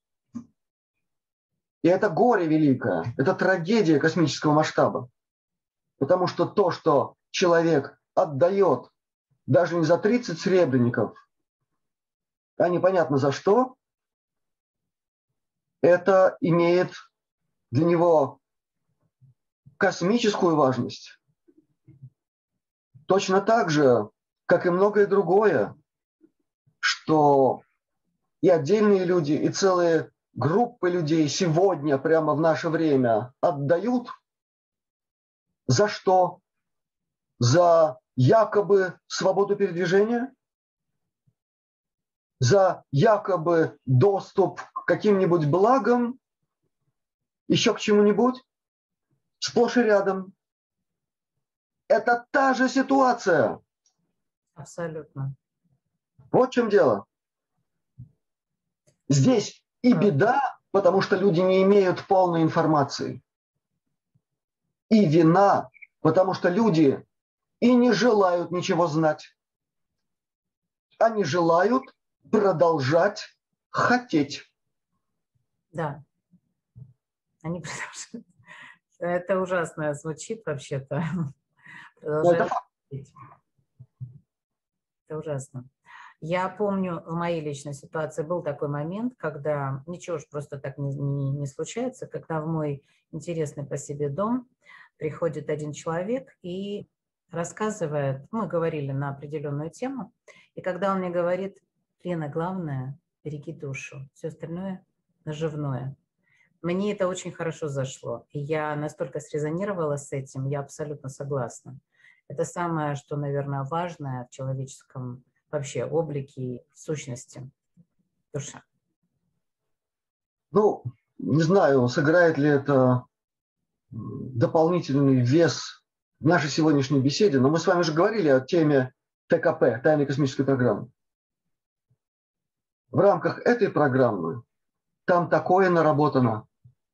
И это горе великое, это трагедия космического масштаба. Потому что то, что человек отдает даже не за 30 сребреников, а непонятно за что, это имеет для него космическую важность. точно так же, как и многое другое, что и отдельные люди, и целые группы людей сегодня, прямо в наше время, отдают за что? За якобы свободу передвижения? За якобы доступ к каким-нибудь благам? Еще к чему-нибудь? Сплошь и рядом. Это та же ситуация. Абсолютно. Вот в чем дело. Здесь и беда, потому что люди не имеют полной информации. И вина, потому что люди и не желают ничего знать. Они желают продолжать хотеть. Да. Они продолжают. Это ужасно звучит вообще-то. Продолжают хотеть. Это ужасно. Я помню, в моей личной ситуации был такой момент, когда ничего ж просто так не случается, когда в мой интересный по себе дом приходит один человек и рассказывает, мы говорили на определенную тему, и когда он мне говорит: Лена, главное, береги душу, все остальное наживное. Мне это очень хорошо зашло, и я настолько срезонировала с этим, я абсолютно согласна. Это самое, что, наверное, важное в человеческом вообще облике и сущности, душа. Ну, не знаю, сыграет ли это дополнительный вес в нашей сегодняшней беседе, но мы с вами уже говорили о теме ТКП, тайной космической программы. В рамках этой программы там такое наработано.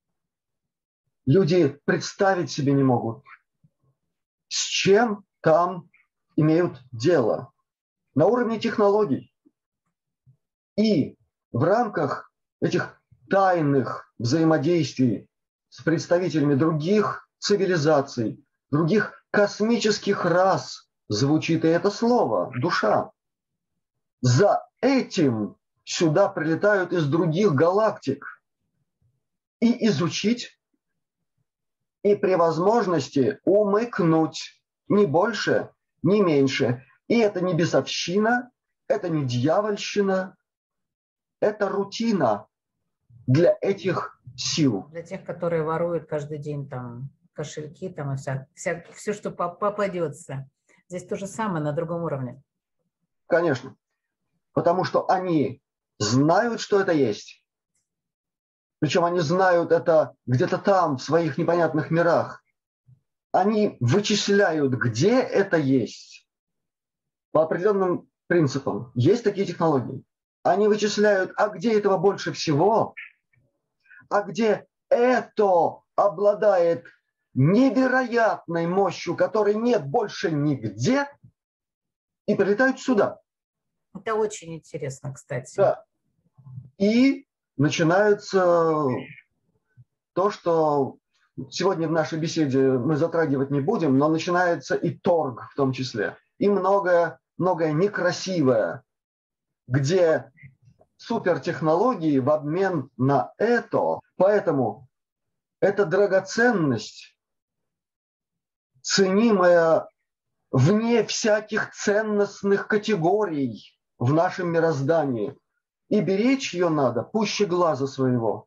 Люди представить себе не могут, с чем там имеют дело на уровне технологий. И в рамках этих тайных взаимодействий с представителями других цивилизаций, других космических рас, звучит и это слово «душа». За этим сюда прилетают из других галактик. И изучить, и при возможности умыкнуть, ни больше, ни меньше. И это не бесовщина, это не дьявольщина, это рутина для этих сил. Для тех, которые воруют каждый день там кошельки там, и все, что попадется. Здесь то же самое на другом уровне. Конечно. Потому что они знают, что это есть. Причем они знают это где-то там, в своих непонятных мирах. Они вычисляют, где это есть. По определенным принципам. Есть такие технологии. Они вычисляют, а где этого больше всего, а где это обладает невероятной мощью, которой нет больше нигде, и прилетают сюда. Это очень интересно, кстати. Да. И начинается то, что сегодня в нашей беседе мы затрагивать не будем, но начинается и торг в том числе. И многое некрасивое, где супертехнологии в обмен на это. Поэтому это драгоценность, ценимая вне всяких ценностных категорий в нашем мироздании. И беречь ее надо пуще глаза своего.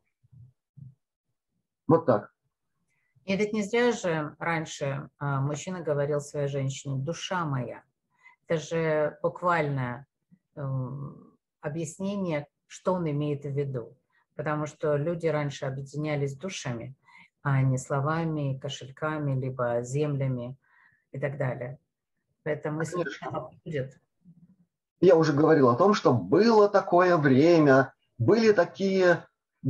Вот так. И ведь не зря же раньше мужчина говорил своей женщине: душа моя. Это же буквальное объяснение, что он имеет в виду. Потому что люди раньше объединялись душами, а не словами, кошельками, либо землями и так далее. Поэтому если это будет... Я уже говорил о том, что было такое время, были такие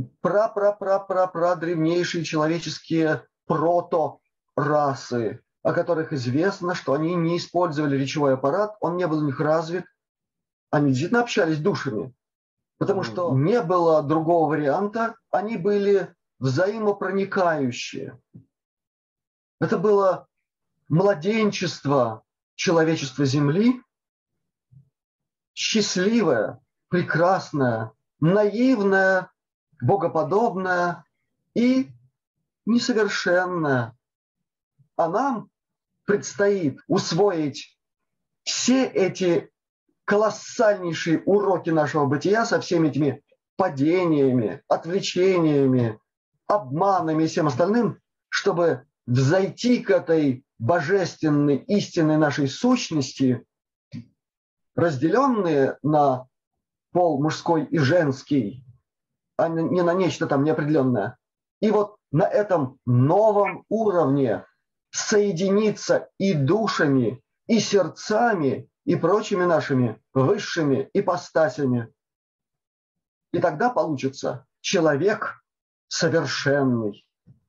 древнейшие человеческие прото-расы, о которых известно, что они не использовали речевой аппарат, он не был у них развит. Они действительно общались душами, потому что не было другого варианта, они были взаимопроникающие. Это было младенчество человечества Земли, счастливое, прекрасное, наивное, богоподобное и несовершенное. А нам предстоит усвоить все эти колоссальнейшие уроки нашего бытия со всеми этими падениями, отвлечениями, обманами и всем остальным, чтобы взойти к этой божественной, истинной нашей сущности, разделенные на пол мужской и женский, а не на нечто там неопределенное. И вот на этом новом уровне соединиться и душами, и сердцами, и прочими нашими высшими ипостасями. И тогда получится человек совершенный.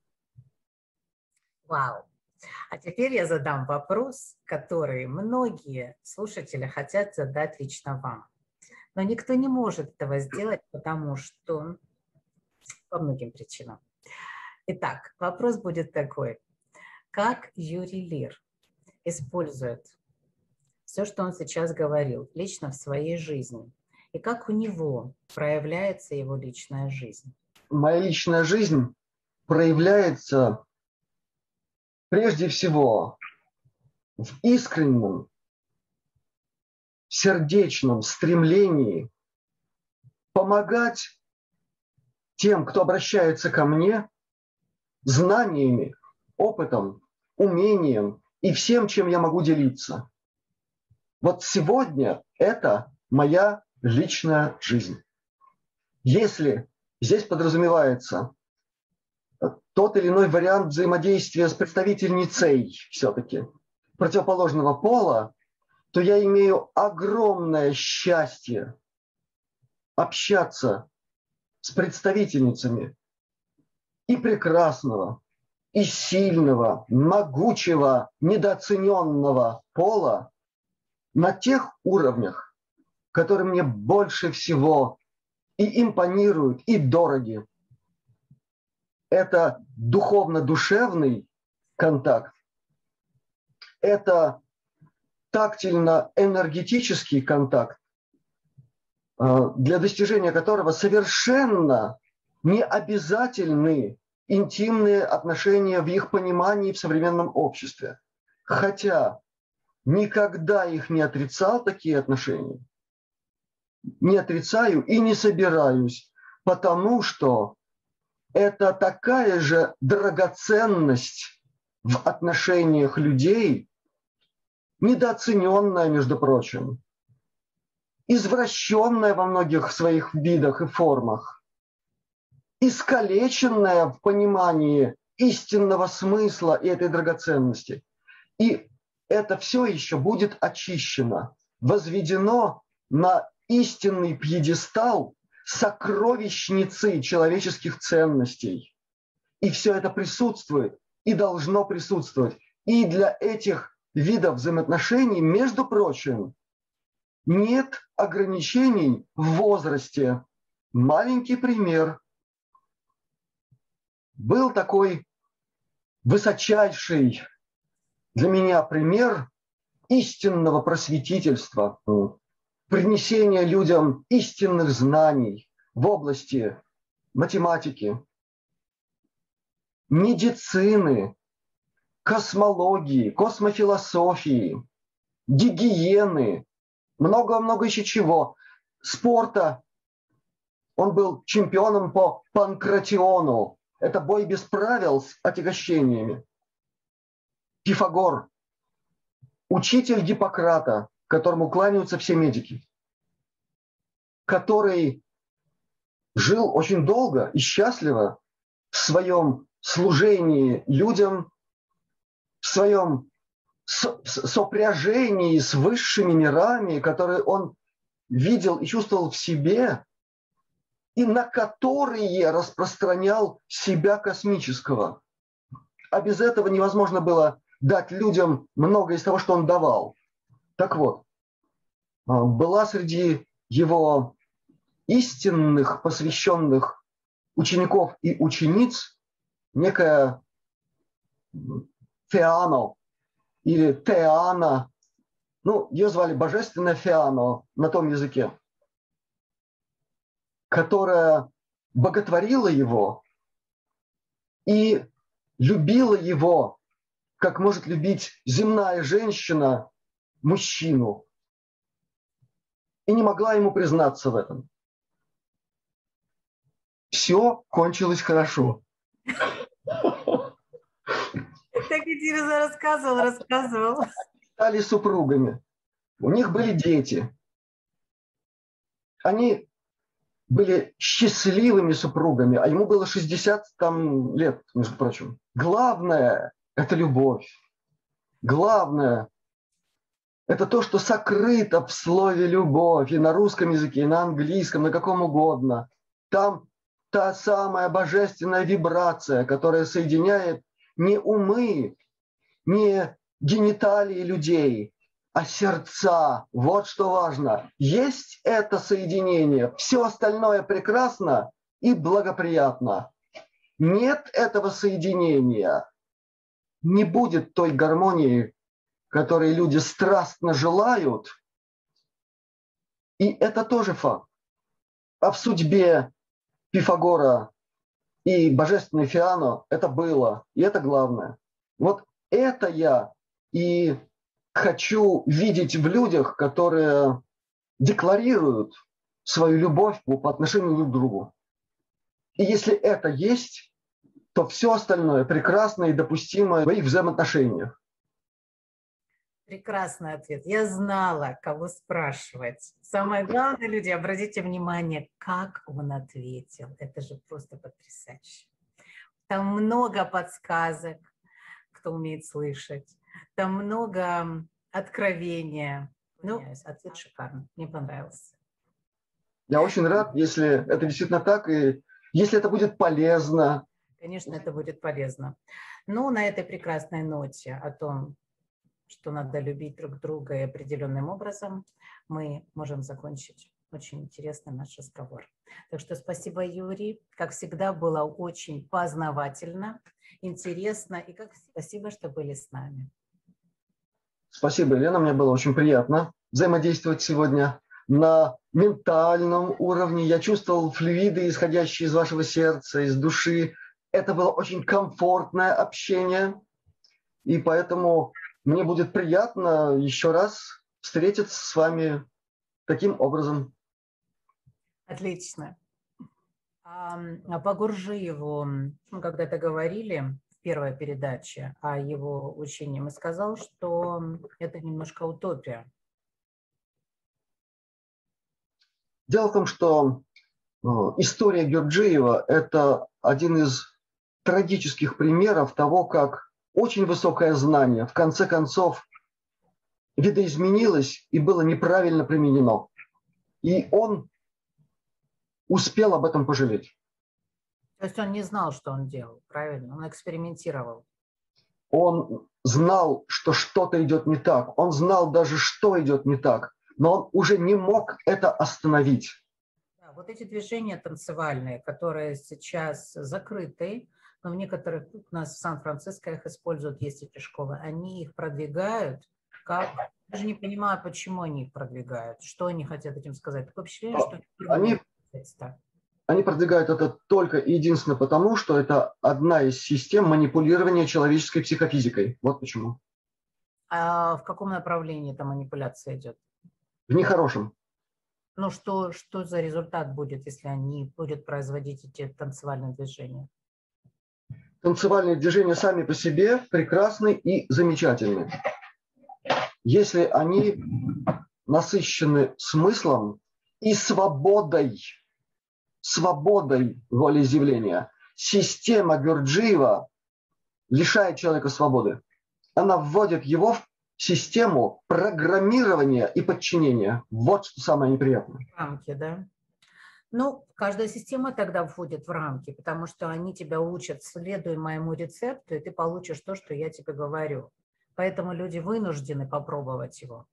Вау! А теперь я задам вопрос, который многие слушатели хотят задать лично вам. Но никто не может этого сделать, потому что по многим причинам. Итак, вопрос будет такой. Как Юрий Лир использует все, что он сейчас говорил, лично в своей жизни? И как у него проявляется его личная жизнь? Моя личная жизнь проявляется прежде всего в искреннем, сердечном стремлении помогать тем, кто обращается ко мне, знаниями, опытом, умением и всем, чем я могу делиться. Вот сегодня это моя личная жизнь. Если здесь подразумевается тот или иной вариант взаимодействия с представительницей все-таки противоположного пола, то я имею огромное счастье общаться с представительницами и прекрасного, и сильного, могучего, недооцененного пола на тех уровнях, которые мне больше всего и импонируют, и дороги. Это духовно-душевный контакт, это тактильно-энергетический контакт, для достижения которого совершенно не обязательны интимные отношения в их понимании в современном обществе. Хотя никогда их не отрицал, такие отношения. Не отрицаю и не собираюсь, потому что это такая же драгоценность в отношениях людей, недооцененная, между прочим, извращенная во многих своих видах и формах, искалеченная в понимании истинного смысла и этой драгоценности. И это все еще будет очищено, возведено на истинный пьедестал сокровищницы человеческих ценностей. И все это присутствует и должно присутствовать. И для этих видов взаимоотношений, между прочим, нет ограничений в возрасте. Маленький пример. Был такой высочайший для меня пример истинного просветительства, принесения людям истинных знаний в области математики, медицины, космологии, космофилософии, гигиены, много-много еще чего, спорта. Он был чемпионом по панкратиону. Это бой без правил с отягощениями. Пифагор, учитель Гиппократа, которому кланяются все медики, который жил очень долго и счастливо в своем служении людям, в своем сопряжении с высшими мирами, которые он видел и чувствовал в себе, и на которые распространял себя космического. А без этого невозможно было дать людям много из того, что он давал. Так вот, была среди его истинных посвященных учеников и учениц некая Феано или Теана, ну, ее звали Божественная Феано на том языке, которая боготворила его и любила его, как может любить земная женщина мужчину и не могла ему признаться в этом. Все кончилось хорошо. Так интересно рассказывал. Стали супругами. У них были дети. Они были счастливыми супругами, а ему было 60 лет, между прочим. Главное – это любовь. Главное – это то, что сокрыто в слове «любовь» и на русском языке, и на английском, на каком угодно. Там та самая божественная вибрация, которая соединяет не умы, не гениталии людей, а сердца. Вот что важно. Есть это соединение, все остальное прекрасно и благоприятно. Нет этого соединения, не будет той гармонии, которой люди страстно желают. И это тоже факт. А в судьбе Пифагора и божественной Фиано это было, и это главное. Вот это я и хочу видеть в людях, которые декларируют свою любовь по отношению друг к другу. И если это есть, то все остальное прекрасно и допустимо в их взаимоотношениях. Прекрасный ответ. Я знала, кого спрашивать. Самое главное, люди, обратите внимание, как он ответил. Это же просто потрясающе. Там много подсказок, кто умеет слышать. Там много откровения. Ну, ответ шикарный. Мне понравился. Я очень рад, если это действительно так, и если это будет полезно. Конечно, это будет полезно. Ну, на этой прекрасной ноте о том, что надо любить друг друга и определенным образом, мы можем закончить очень интересный наш разговор. Так что спасибо, Юрий. Как всегда, было очень познавательно, интересно. И спасибо, что были с нами. Спасибо, Елена. Мне было очень приятно взаимодействовать сегодня на ментальном уровне. Я чувствовал флюиды, исходящие из вашего сердца, из души. Это было очень комфортное общение. И поэтому мне будет приятно еще раз встретиться с вами таким образом. Отлично. По Гурджиеву мы когда-то говорили в первой передаче о его учении. Мы сказали, что это немножко утопия. Дело в том, что история Гурджиева – это один из трагических примеров того, как очень высокое знание в конце концов видоизменилось и было неправильно применено. И он успел об этом пожалеть. То есть он не знал, что он делал, правильно? Он экспериментировал. Он знал, что что-то идет не так. Он знал даже, что идет не так. Но он уже не мог это остановить. Да, вот эти движения танцевальные, которые сейчас закрыты, но в некоторых, у нас в Сан-Франциско их используют, есть эти школы, они их продвигают, как... Даже не понимаю, почему они их продвигают, что они хотят этим сказать. Такое впечатление, что они продвигают это только и единственно потому, что это одна из систем манипулирования человеческой психофизикой. Вот почему. А в каком направлении эта манипуляция идет? В нехорошем. Ну, что за результат будет, если они будут производить эти танцевальные движения? Танцевальные движения сами по себе прекрасны и замечательны. Если они насыщены смыслом и свободой волеизъявления. Система Гурджиева лишает человека свободы. Она вводит его в систему программирования и подчинения. Вот что самое неприятное. Рамки, да? Ну, каждая система тогда входит в рамки, потому что они тебя учат, следуй моему рецепту, и ты получишь то, что я тебе говорю. Поэтому люди вынуждены попробовать его.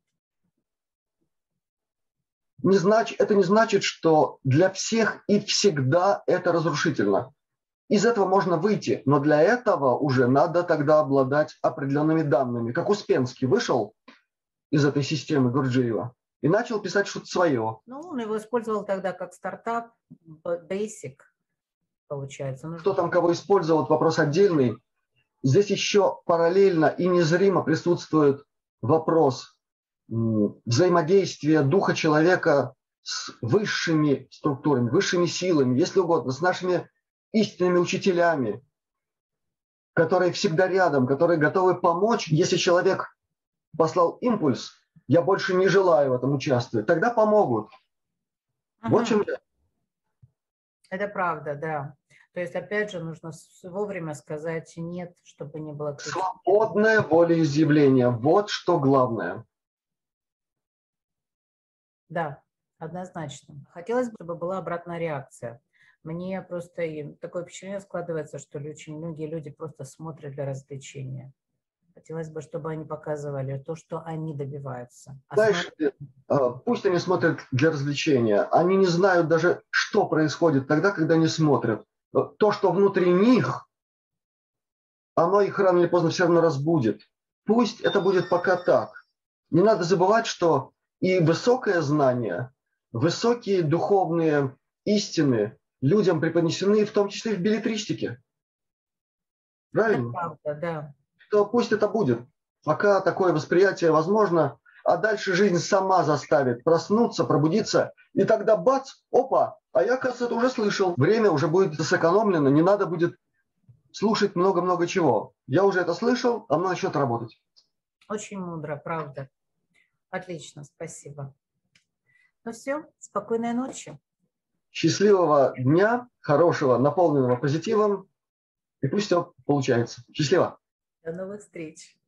Это не значит, что для всех и всегда это разрушительно. Из этого можно выйти, но для этого уже надо тогда обладать определенными данными. Как Успенский вышел из этой системы Гурджиева и начал писать что-то свое. Ну, он его использовал тогда как стартап, basic, получается. Кто там кого использовал, вопрос отдельный. Здесь еще параллельно и незримо присутствует вопрос взаимодействия духа человека с высшими структурами, высшими силами, если угодно, с нашими истинными учителями, которые всегда рядом, которые готовы помочь. Если человек послал импульс, я больше не желаю в этом участвовать, тогда помогут. Вот в чем я. Это правда, да. То есть, опять же, нужно вовремя сказать «нет», чтобы не было критики. Свободное волеизъявление. Вот что главное. Да, однозначно. Хотелось бы, чтобы была обратная реакция. Мне просто такое впечатление складывается, что очень многие люди просто смотрят для развлечения. Хотелось бы, чтобы они показывали то, что они добиваются. Знаешь, пусть они смотрят для развлечения. Они не знают даже, что происходит тогда, когда они смотрят. То, что внутри них, оно их рано или поздно все равно разбудит. Пусть это будет пока так. Не надо забывать, что и высокое знание, высокие духовные истины людям преподнесены, в том числе и в беллетристике. Правильно? Это правда, да. То пусть это будет. Пока такое восприятие возможно, а дальше жизнь сама заставит проснуться, пробудиться, и тогда бац, опа, а я, кажется, это уже слышал. Время уже будет сэкономлено, не надо будет слушать много-много чего. Я уже это слышал, а мне начнет работать. Очень мудро, правда. Отлично, спасибо. Ну все, спокойной ночи. Счастливого дня, хорошего, наполненного позитивом, и пусть все получается. Счастливо. До новых встреч.